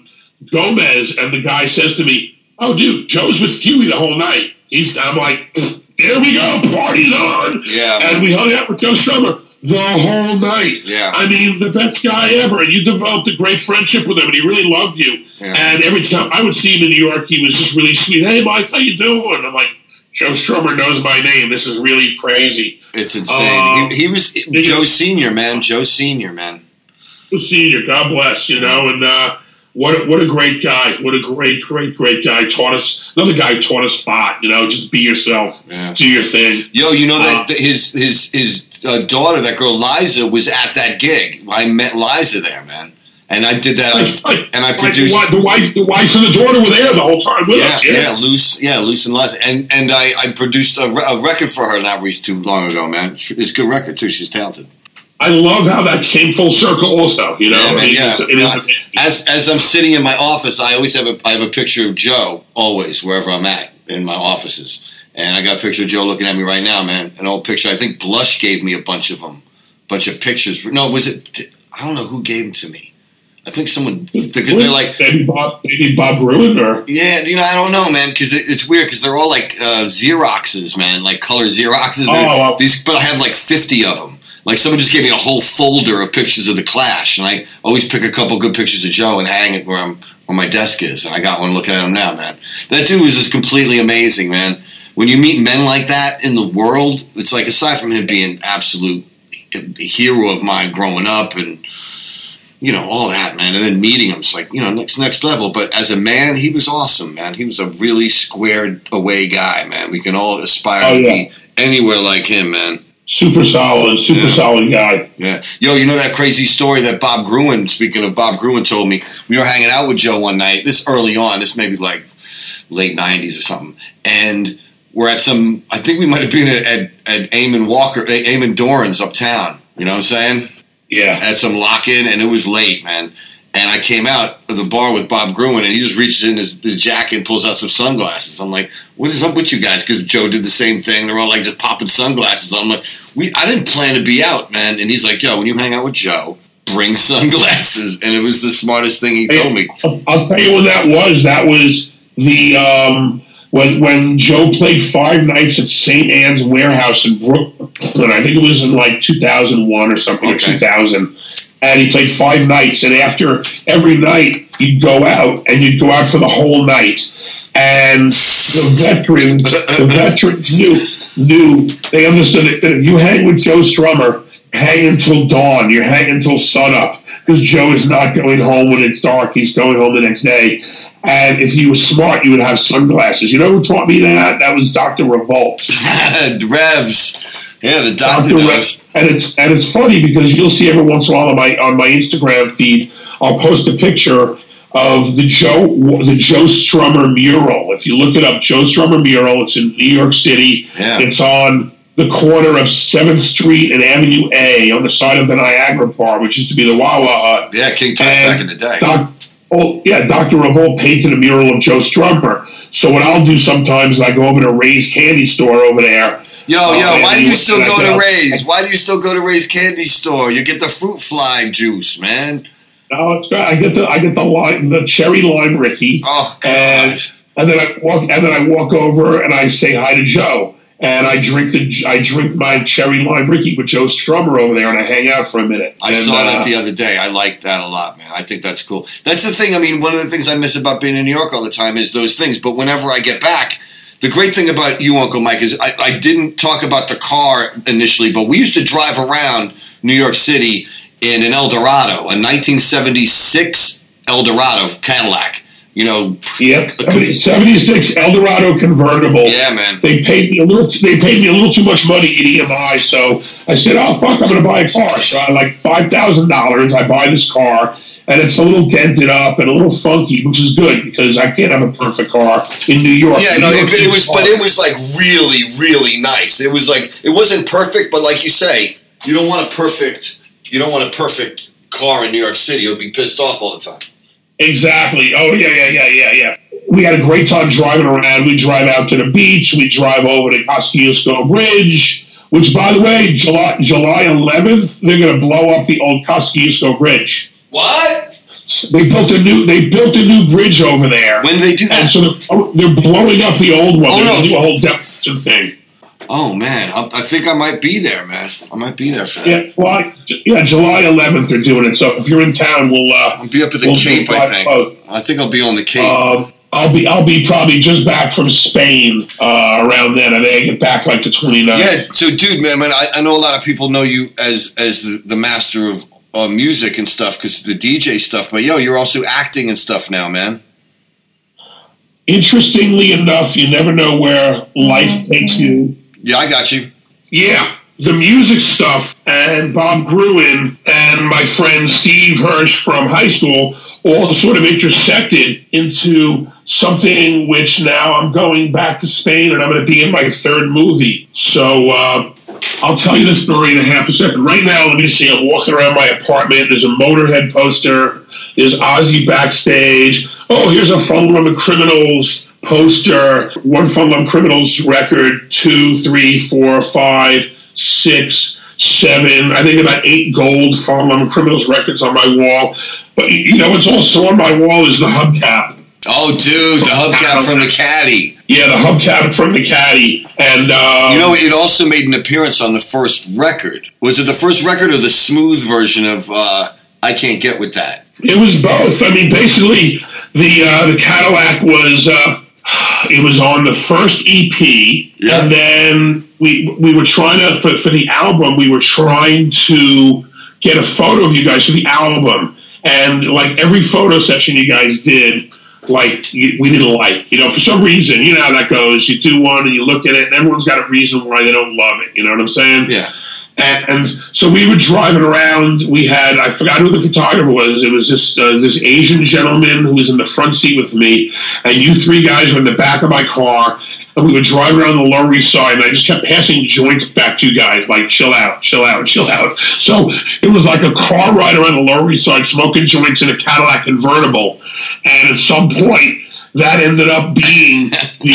Gomez." And the guy says to me, "Oh, dude, Joe's with Huey the whole night." I'm like, there we go, party's on. Yeah, and we hung out with Joe Strummer the whole night. Yeah. I mean, the best guy ever. And you developed a great friendship with him, and he really loved you. Yeah. And every time I would see him in New York, he was just really sweet. "Hey, Mike, how you doing?" I'm like, Joe Strummer knows my name. This is really crazy. It's insane. He was Joe Senior, man. Joe Senior, man. Joe Senior, God bless, and what a great guy. What a great guy. Another guy taught us spot, just be yourself. Yeah. Do your thing. Yo, that his daughter, that girl Liza, was at that gig. I met Liza there, man. And I did that. And I produced the wife and the daughter were there the whole time with us. Yeah, Luce and Liza, and I produced a record for her not too long ago, man. It's a good record too. She's talented. I love how that came full circle. Also, As I'm sitting in my office, I always have a picture of Joe always wherever I'm at in my offices, and I got a picture of Joe looking at me right now, man. An old picture. I think Blush gave me a bunch of pictures. No, was it? I don't know who gave them to me. I think someone, because they're like... Maybe Bob Gruen, or... Yeah, I don't know, man, because it's weird, because they're all like Xeroxes, man, like color Xeroxes. But I have like 50 of them. Like, someone just gave me a whole folder of pictures of the Clash, and I always pick a couple good pictures of Joe and hang it where my desk is, and I got one looking at him now, man. That dude was just completely amazing, man. When you meet men like that in the world, it's like, aside from him being an absolute hero of mine growing up and... all that, man. And then meeting him, it's like, next level. But as a man, he was awesome, man. He was a really squared away guy, man. We can all aspire to be anywhere like him, man. Super solid guy. Yeah. Yo, that crazy story that Bob Gruen, speaking of Bob Gruen, told me? We were hanging out with Joe one night, this early on, this maybe like late 90s or something. And we're at I think we might have been at Eamon Doran's uptown. You know what I'm saying? Yeah. Had some lock-in, and it was late, man. And I came out of the bar with Bob Gruen, and he just reaches in his jacket and pulls out some sunglasses. I'm like, what is up with you guys? Because Joe did the same thing. They're all like just popping sunglasses on. I'm like, I didn't plan to be out, man. And he's like, yo, when you hang out with Joe, bring sunglasses. And it was the smartest thing he told me. I'll tell you when that was. That was the... When Joe played 5 nights at St. Anne's Warehouse in Brooklyn, I think it was in like 2001 or something, or 2000, and he played 5 nights, and after every night, you'd go out, and you'd go out for the whole night, and the veterans knew, they understood it. If you hang with Joe Strummer, hang until dawn, you're hanging until sunup, because Joe is not going home when it's dark, he's going home the next day. And if you were smart, you would have sunglasses. You know who taught me that? That was Dr. Revolt. Revs. Yeah, the doctor knows. And it's funny because you'll see every once in a while on my Instagram feed, I'll post a picture of the Joe Strummer mural. If you look it up, Joe Strummer mural, it's in New York City. Yeah. It's on the corner of 7th Street and Avenue A on the side of the Niagara Bar, which used to be the Wawa Hut. Yeah, King Tut's back in the day. Dr. Revolt painted a mural of Joe Strummer. So what I'll do sometimes is I go over to Ray's Candy Store over there. Yo, why do you still go to Ray's? Why do you still go to Ray's Candy Store? You get the fruit fly juice, man. No, it's good. I get the cherry lime Ricky. Oh, God. And then I walk over and I say hi to Joe. And I drink my cherry lime Ricky with Joe Strummer over there, and I hang out for a minute. I saw that the other day. I like that a lot, man. I think that's cool. That's the thing. I mean, one of the things I miss about being in New York all the time is those things. But whenever I get back, the great thing about you, Uncle Mike, is I didn't talk about the car initially, but we used to drive around New York City in an Eldorado, a 1976 Eldorado Cadillac. Yep, 76 Eldorado convertible. Yeah, man. They paid me a little too much money in EMI, so I said, "Oh fuck, I'm going to buy a car." So I like $5,000. I buy this car, and it's a little dented up and a little funky, which is good because I can't have a perfect car in New York. Yeah, no, it was like really, really nice. It was like it wasn't perfect, but like you say, you don't want a perfect car in New York City. You'll be pissed off all the time. Exactly. Oh, yeah. We had a great time driving around. We drive out to the beach. We drive over to Kosciuszko Bridge, which, by the way, July 11th, they're going to blow up the old Kosciuszko Bridge. What? They built a new bridge over there. When did they do that? And so they're blowing up the old one. They're going to do a whole deficit thing. Oh, man. I think I might be there, man. I might be there for that. July 11th they're doing it. So if you're in town, I'll be up at the Cape, I think. I think I'll be on the Cape. I'll be probably just back from Spain around then. I think I get back like the 29th. Yeah, so dude, man, I know a lot of people know you as the master of music and stuff because the DJ stuff. But, you're also acting and stuff now, man. Interestingly enough, you never know where life takes you. Yeah, I got you. Yeah, the music stuff and Bob Gruen and my friend Steve Hirsch from high school all sort of intersected into something which now I'm going back to Spain and I'm going to be in my 3rd movie. So I'll tell you the story in a half a second. Right now, let me see, I'm walking around my apartment. There's a Motorhead poster. There's Ozzy backstage. Oh, here's a Fun Lovin' Criminals poster. 1 Fun Lovin' Criminals record, 2, 3, 4, 5, 6, 7, I think about 8 gold Fallen Criminals records on my wall. But, you know, what's also on my wall is the hubcap. Oh, dude, the hubcap from the Caddy. Yeah, the hubcap from the Caddy. And, you know, it also made an appearance on the first record. Was it the first record or the smooth version of I Can't Get With That? It was both. I mean, basically, the Cadillac was... it was on the first EP, yeah. And then we were trying to, for the album, we were trying to get a photo of you guys for the album. And, like, every photo session you guys did, like, we didn't like. You know, for some reason, you know how that goes. You do one and you look at it, and everyone's got a reason why they don't love it. You know what I'm saying? Yeah. And so we were driving around. We had, I forgot who the photographer was. It was this Asian gentleman who was in the front seat with me. And you 3 guys were in the back of my car. And we were driving around the Lower East Side. And I just kept passing joints back to you guys, like, chill out, chill out, chill out. So it was like a car ride around the Lower East Side, smoking joints in a Cadillac convertible. And at some point, that ended up being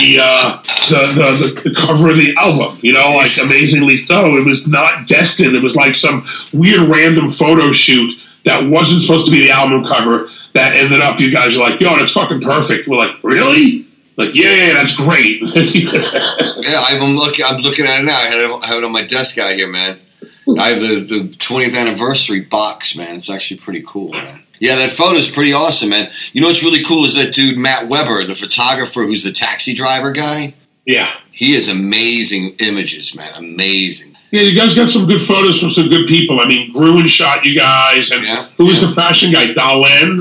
the cover of the album, you know, like, amazingly so. It was not destined. It was like some weird random photo shoot that wasn't supposed to be the album cover that ended up, you guys are like, yo, that's fucking perfect. We're like, really? Like, yeah, that's great. Yeah, I'm looking at it now. I have it on my desk out here, man. I have the 20th anniversary box, man. It's actually pretty cool, man. Yeah, that photo's pretty awesome, man. You know what's really cool is that dude, Matt Weber, the photographer who's the taxi driver guy. Yeah. He has amazing images, man. Amazing. Yeah, you guys got some good photos from some good people. I mean, Gruen shot you guys. And who was the fashion guy? Dalen?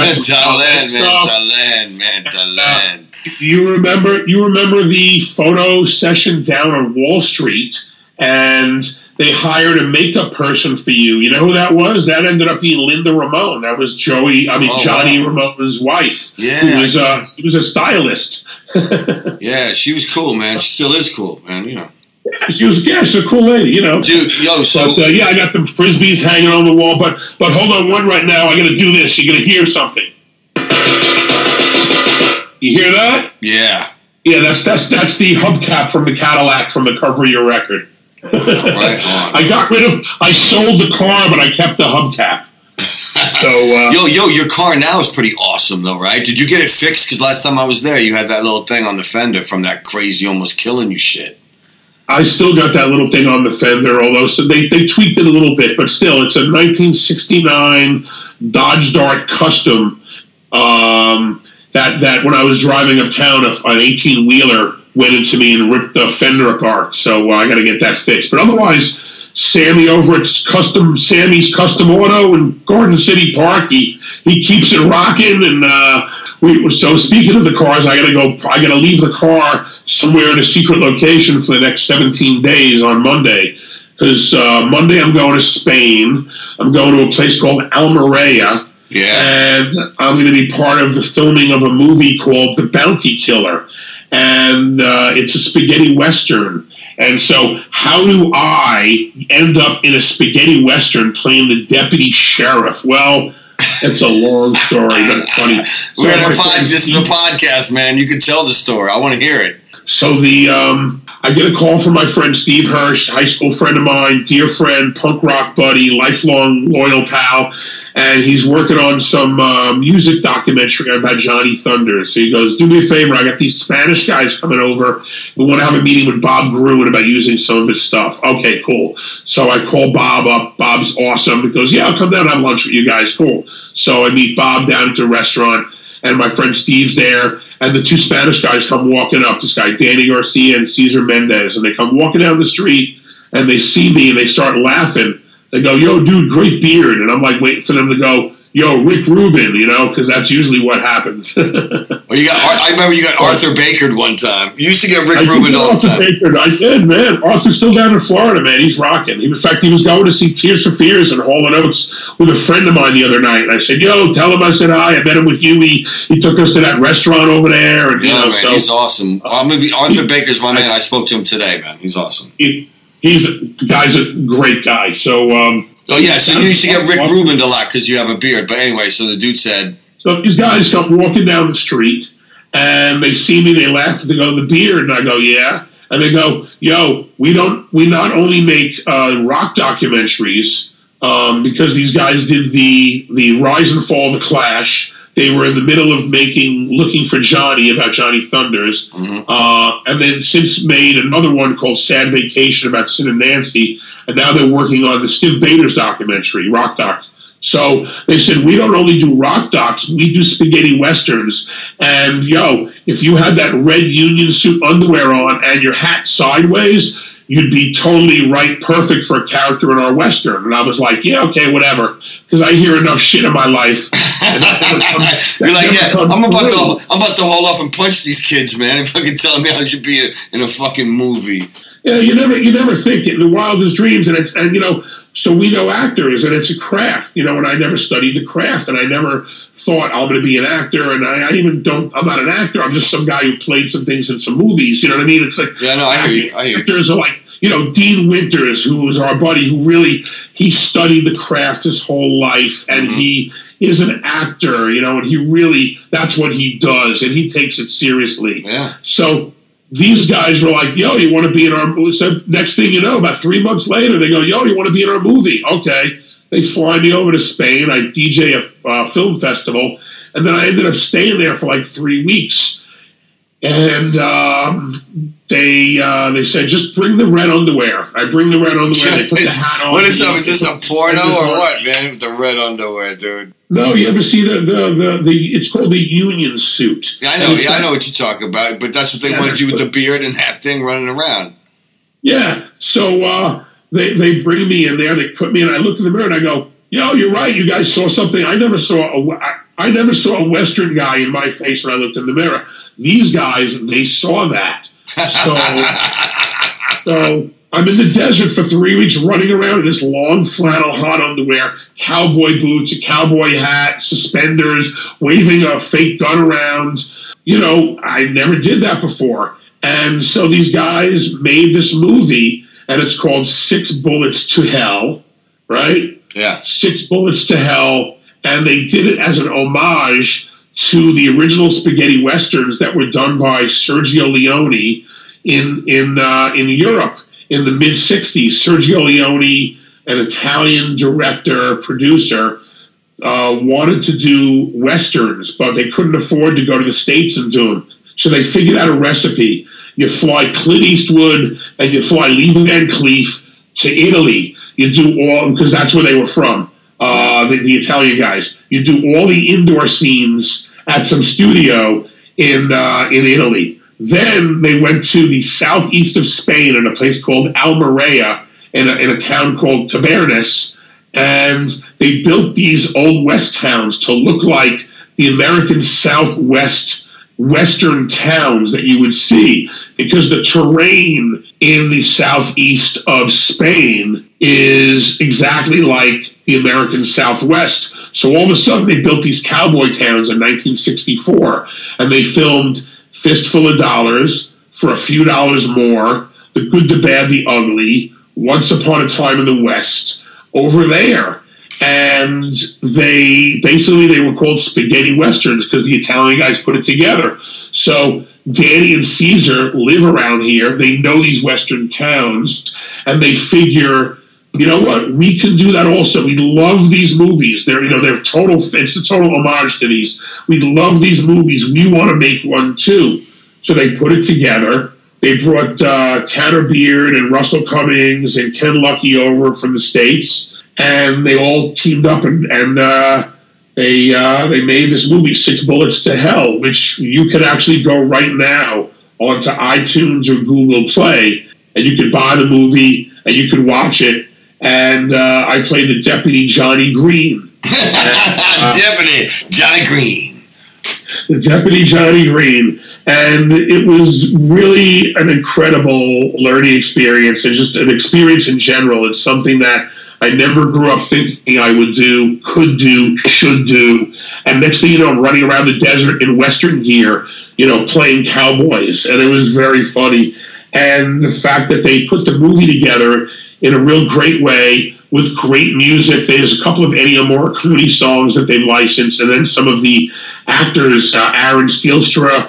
Dalen. Do you remember the photo session down on Wall Street? And they hired a makeup person for you. You know who that was? That ended up being Linda Ramone. That was Johnny Ramone's wife. Yeah. Who was a stylist. Yeah, she was cool, man. She still is cool, man, you know. Yeah, she's a cool lady, you know. Dude, yo, so... But, I got the Frisbees hanging on the wall, but hold on one right now. I got to do this. You're going to hear something. You hear that? Yeah. Yeah, that's the hubcap from the Cadillac from the cover of your record. Right on. I sold the car, but I kept the hubcap. So, yo, your car now is pretty awesome, though, right? Did you get it fixed? Because last time I was there, you had that little thing on the fender from that crazy almost killing you shit. I still got that little thing on the fender, although they tweaked it a little bit, but still, it's a 1969 Dodge Dart Custom that when I was driving uptown, an 18-wheeler went into me and ripped the fender apart. So I got to get that fixed. But otherwise, Sammy over at Sammy's Custom Auto in Garden City Park, he keeps it rocking. And so speaking of the cars, I got to leave the car somewhere in a secret location for the next 17 days on Monday. Because Monday I'm going to Spain. I'm going to a place called Almeria. Yeah. And I'm going to be part of the filming of a movie called The Bounty Killer. And it's a spaghetti western. And so how do I end up in a spaghetti western playing the deputy sheriff? Well, it's a long story, but it's funny. This is a podcast, man. You can tell the story. I want to hear it. So I get a call from my friend Steve Hirsch, high school friend of mine, dear friend, punk rock buddy, lifelong loyal pal. And he's working on some music documentary about Johnny Thunder. So he goes, do me a favor, I got these Spanish guys coming over. We want to have a meeting with Bob Gruen about using some of his stuff. Okay, cool. So I call Bob up. Bob's awesome. He goes, yeah, I'll come down and have lunch with you guys. Cool. So I meet Bob down at the restaurant, and my friend Steve's there. And the 2 Spanish guys come walking up, this guy, Danny Garcia and Cesar Mendez. And they come walking down the street, and they see me, and they start laughing. They go, yo, dude, great beard. And I'm like waiting for them to go, yo, Rick Rubin, you know, because that's usually what happens. I remember you got Arthur Bakered one time. You used to get Rick Rubin all the time. Bakered. I did, man. Arthur's still down in Florida, man. He's rocking. In fact, he was going to see Tears for Fears in Hall & Oates with a friend of mine the other night. And I said, yo, tell him I said hi. I met him with Huey. He took us to that restaurant over there. And, man, he's awesome. Arthur Baker's my man. I spoke to him today, man. He's awesome. The guy's a great guy. So, so you used to get Rick Rubin a lot because you have a beard. But anyway, so the dude said, so these guys come walking down the street, and they see me, they laugh, they go, the beard, and I go, yeah. And they go, yo, we not only make rock documentaries, because these guys did the Rise and Fall of the Clash. They were in the middle of Looking for Johnny, about Johnny Thunders. And then since made another one called Sad Vacation about Sid and Nancy. And now they're working on the Stiv Bators documentary, Rock Doc. So they said, we don't only do rock docs, we do spaghetti westerns. And, yo, if you had that red union suit underwear on and your hat sideways, you'd be totally perfect for a character in our western. And I was like, yeah, okay, whatever. Because I hear enough shit in my life. You're like, yeah, I'm about to haul off and punch these kids, man. If I can tell me I should be in a fucking movie. Yeah, you never think it in the wildest dreams, and you know, so we know actors, and it's a craft, you know, and I never studied the craft, and I never thought I'm going to be an actor, and I'm not an actor, I'm just some guy who played some things in some movies, you know what I mean? It's like, yeah, no, I hear you. Actors are like, you know, Dean Winters, who was our buddy, who really, he studied the craft his whole life, and he is an actor, you know, and he really, that's what he does, and he takes it seriously. Yeah. So these guys were like, yo, you want to be in our movie? So next thing you know, about 3 months later, they go, yo, you want to be in our movie? Okay. They fly me over to Spain. I DJ a film festival. And then I ended up staying there for like 3 weeks. And they said, just bring the red underwear. I bring the red underwear. They put the hat on. What is that? Is this a porno or what, man? With the red underwear, dude. No, you ever see the it's called the union suit. Yeah, I know. Yeah, I know what you're talking about. But that's what they wanted you with the beard and that thing running around. Yeah. So they bring me in there. They put me in. I look in the mirror and I go, yo, you're right. You guys saw something. I never saw a Western guy in my face when I looked in the mirror. These guys, they saw that. So I'm in the desert for 3 weeks running around in this long flannel hot underwear, cowboy boots, a cowboy hat, suspenders, waving a fake gun around. You know, I never did that before. And so these guys made this movie, and it's called 6 Bullets to Hell, right? Yeah. 6 Bullets to Hell. And they did it as an homage to the original spaghetti westerns that were done by Sergio Leone in Europe in the mid-'60s. Sergio Leone, an Italian director, producer, wanted to do westerns, but they couldn't afford to go to the States and do them. So they figured out a recipe. You fly Clint Eastwood and you fly Lee Van Cleef to Italy. You do all, because that's where they were from. The Italian guys. You do all the indoor scenes at some studio in Italy. Then they went to the southeast of Spain in a place called Almeria in a town called Tabernes, and they built these old west towns to look like the American Southwest western towns that you would see, because the terrain in the southeast of Spain is exactly like the American Southwest. So all of a sudden they built these cowboy towns in 1964, and they filmed Fistful of Dollars, For a Few Dollars More, The Good, the Bad, the Ugly, Once Upon a Time in the West, over there. And they were called spaghetti westerns because the Italian guys put it together. So Danny and Caesar live around here. They know these western towns, and they figure, you know what? We can do that also. We love these movies. They're total. It's a total homage to these. We love these movies. We want to make one too. So they put it together. They brought Tanner Beard and Russell Cummings and Ken Lucky over from the States, and they all teamed up and they made this movie, 6 Bullets to Hell, which you could actually go right now onto iTunes or Google Play, and you could buy the movie and you could watch it. And I played the Deputy Johnny Green. Deputy Johnny Green. The Deputy Johnny Green. And it was really an incredible learning experience, and just an experience in general. It's something that I never grew up thinking I would do, could do, should do. And next thing you know, I'm running around the desert in Western gear, you know, playing cowboys. And it was very funny. And the fact that they put the movie together in a real great way with great music. There's a couple of Ennio Morricone songs that they've licensed, and then some of the actors, Aaron Stielstra,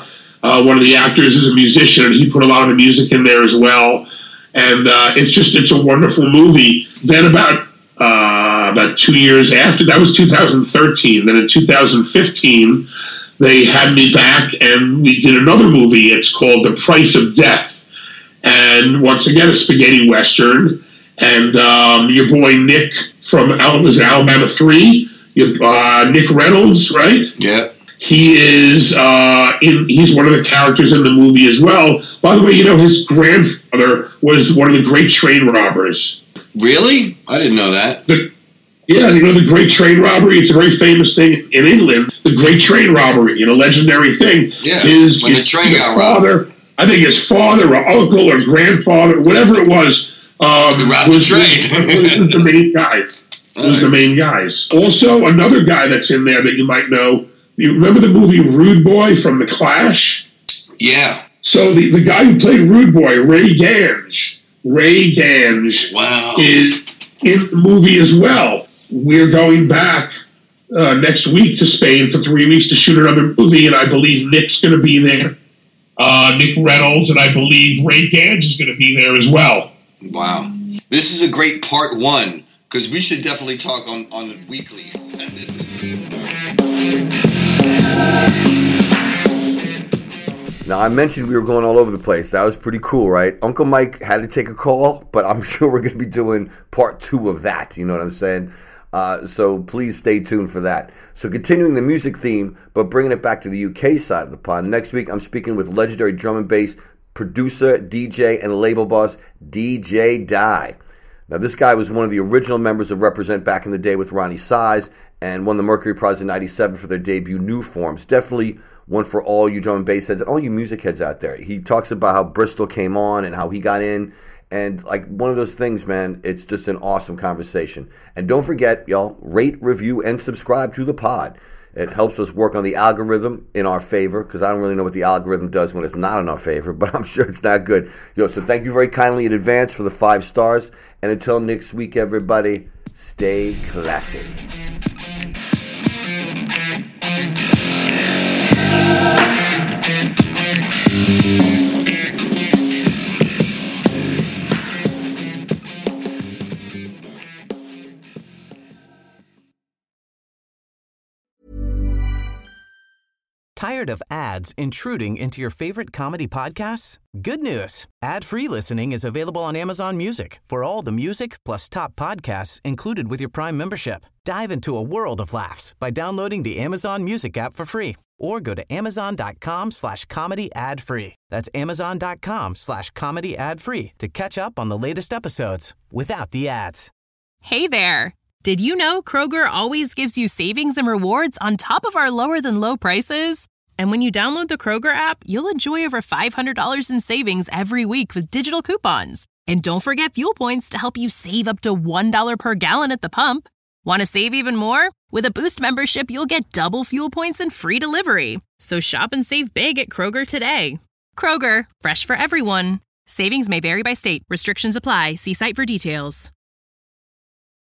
one of the actors is a musician, and he put a lot of the music in there as well. And it's a wonderful movie. Then about 2 years after, that was 2013. Then in 2015, they had me back, and we did another movie. It's called The Price of Death. And once again, a spaghetti western. And your boy Nick from Alabama 3, Nick Reynolds, right? Yeah. He is he's one of the characters in the movie as well. By the way, his grandfather was one of the great train robbers. Really? I didn't know that. The Great Train Robbery? It's a very famous thing in England. The Great Train Robbery, legendary thing. Yeah, when the train got robbed. I think his father or uncle or grandfather, whatever it was, was the main guys. The main guys. Also, another guy that's in there that you might know. You remember the movie Rude Boy from The Clash? Yeah. So the guy who played Rude Boy, Ray Genge, wow, is in the movie as well. We're going back next week to Spain for 3 weeks to shoot another movie, and I believe Nick's going to be there. Nick Reynolds, and I believe Ray Genge is going to be there as well. Wow. This is a great part one, because we should definitely talk on the weekly. Now, I mentioned we were going all over the place. That was pretty cool, right? Uncle Mike had to take a call, but I'm sure we're going to be doing part 2 of that. You know what I'm saying? So please stay tuned for that. So continuing the music theme, but bringing it back to the UK side of the pond. Next week, I'm speaking with legendary drum and bass producer, DJ, and label boss, DJ Die. Now, this guy was one of the original members of Represent back in the day with Ronnie Size and won the Mercury Prize in '97 for their debut New Forms. Definitely one for all you drum and bass heads and all you music heads out there. He talks about how Bristol came on and how he got in. And like one of those things, man, it's just an awesome conversation. And don't forget, y'all, rate, review, and subscribe to the pod. It helps us work on the algorithm in our favor, because I don't really know what the algorithm does when it's not in our favor, but I'm sure it's not good. So thank you very kindly in advance for the 5 stars. And until next week, everybody, stay classy. Tired of ads intruding into your favorite comedy podcasts? Good news. Ad-free listening is available on Amazon Music for all the music plus top podcasts included with your Prime membership. Dive into a world of laughs by downloading the Amazon Music app for free or go to amazon.com/comedy ad-free. That's amazon.com/comedy ad-free to catch up on the latest episodes without the ads. Hey there. Did you know Kroger always gives you savings and rewards on top of our lower than low prices? And when you download the Kroger app, you'll enjoy over $500 in savings every week with digital coupons. And don't forget fuel points to help you save up to $1 per gallon at the pump. Want to save even more? With a Boost membership, you'll get double fuel points and free delivery. So shop and save big at Kroger today. Kroger, fresh for everyone. Savings may vary by state. Restrictions apply. See site for details.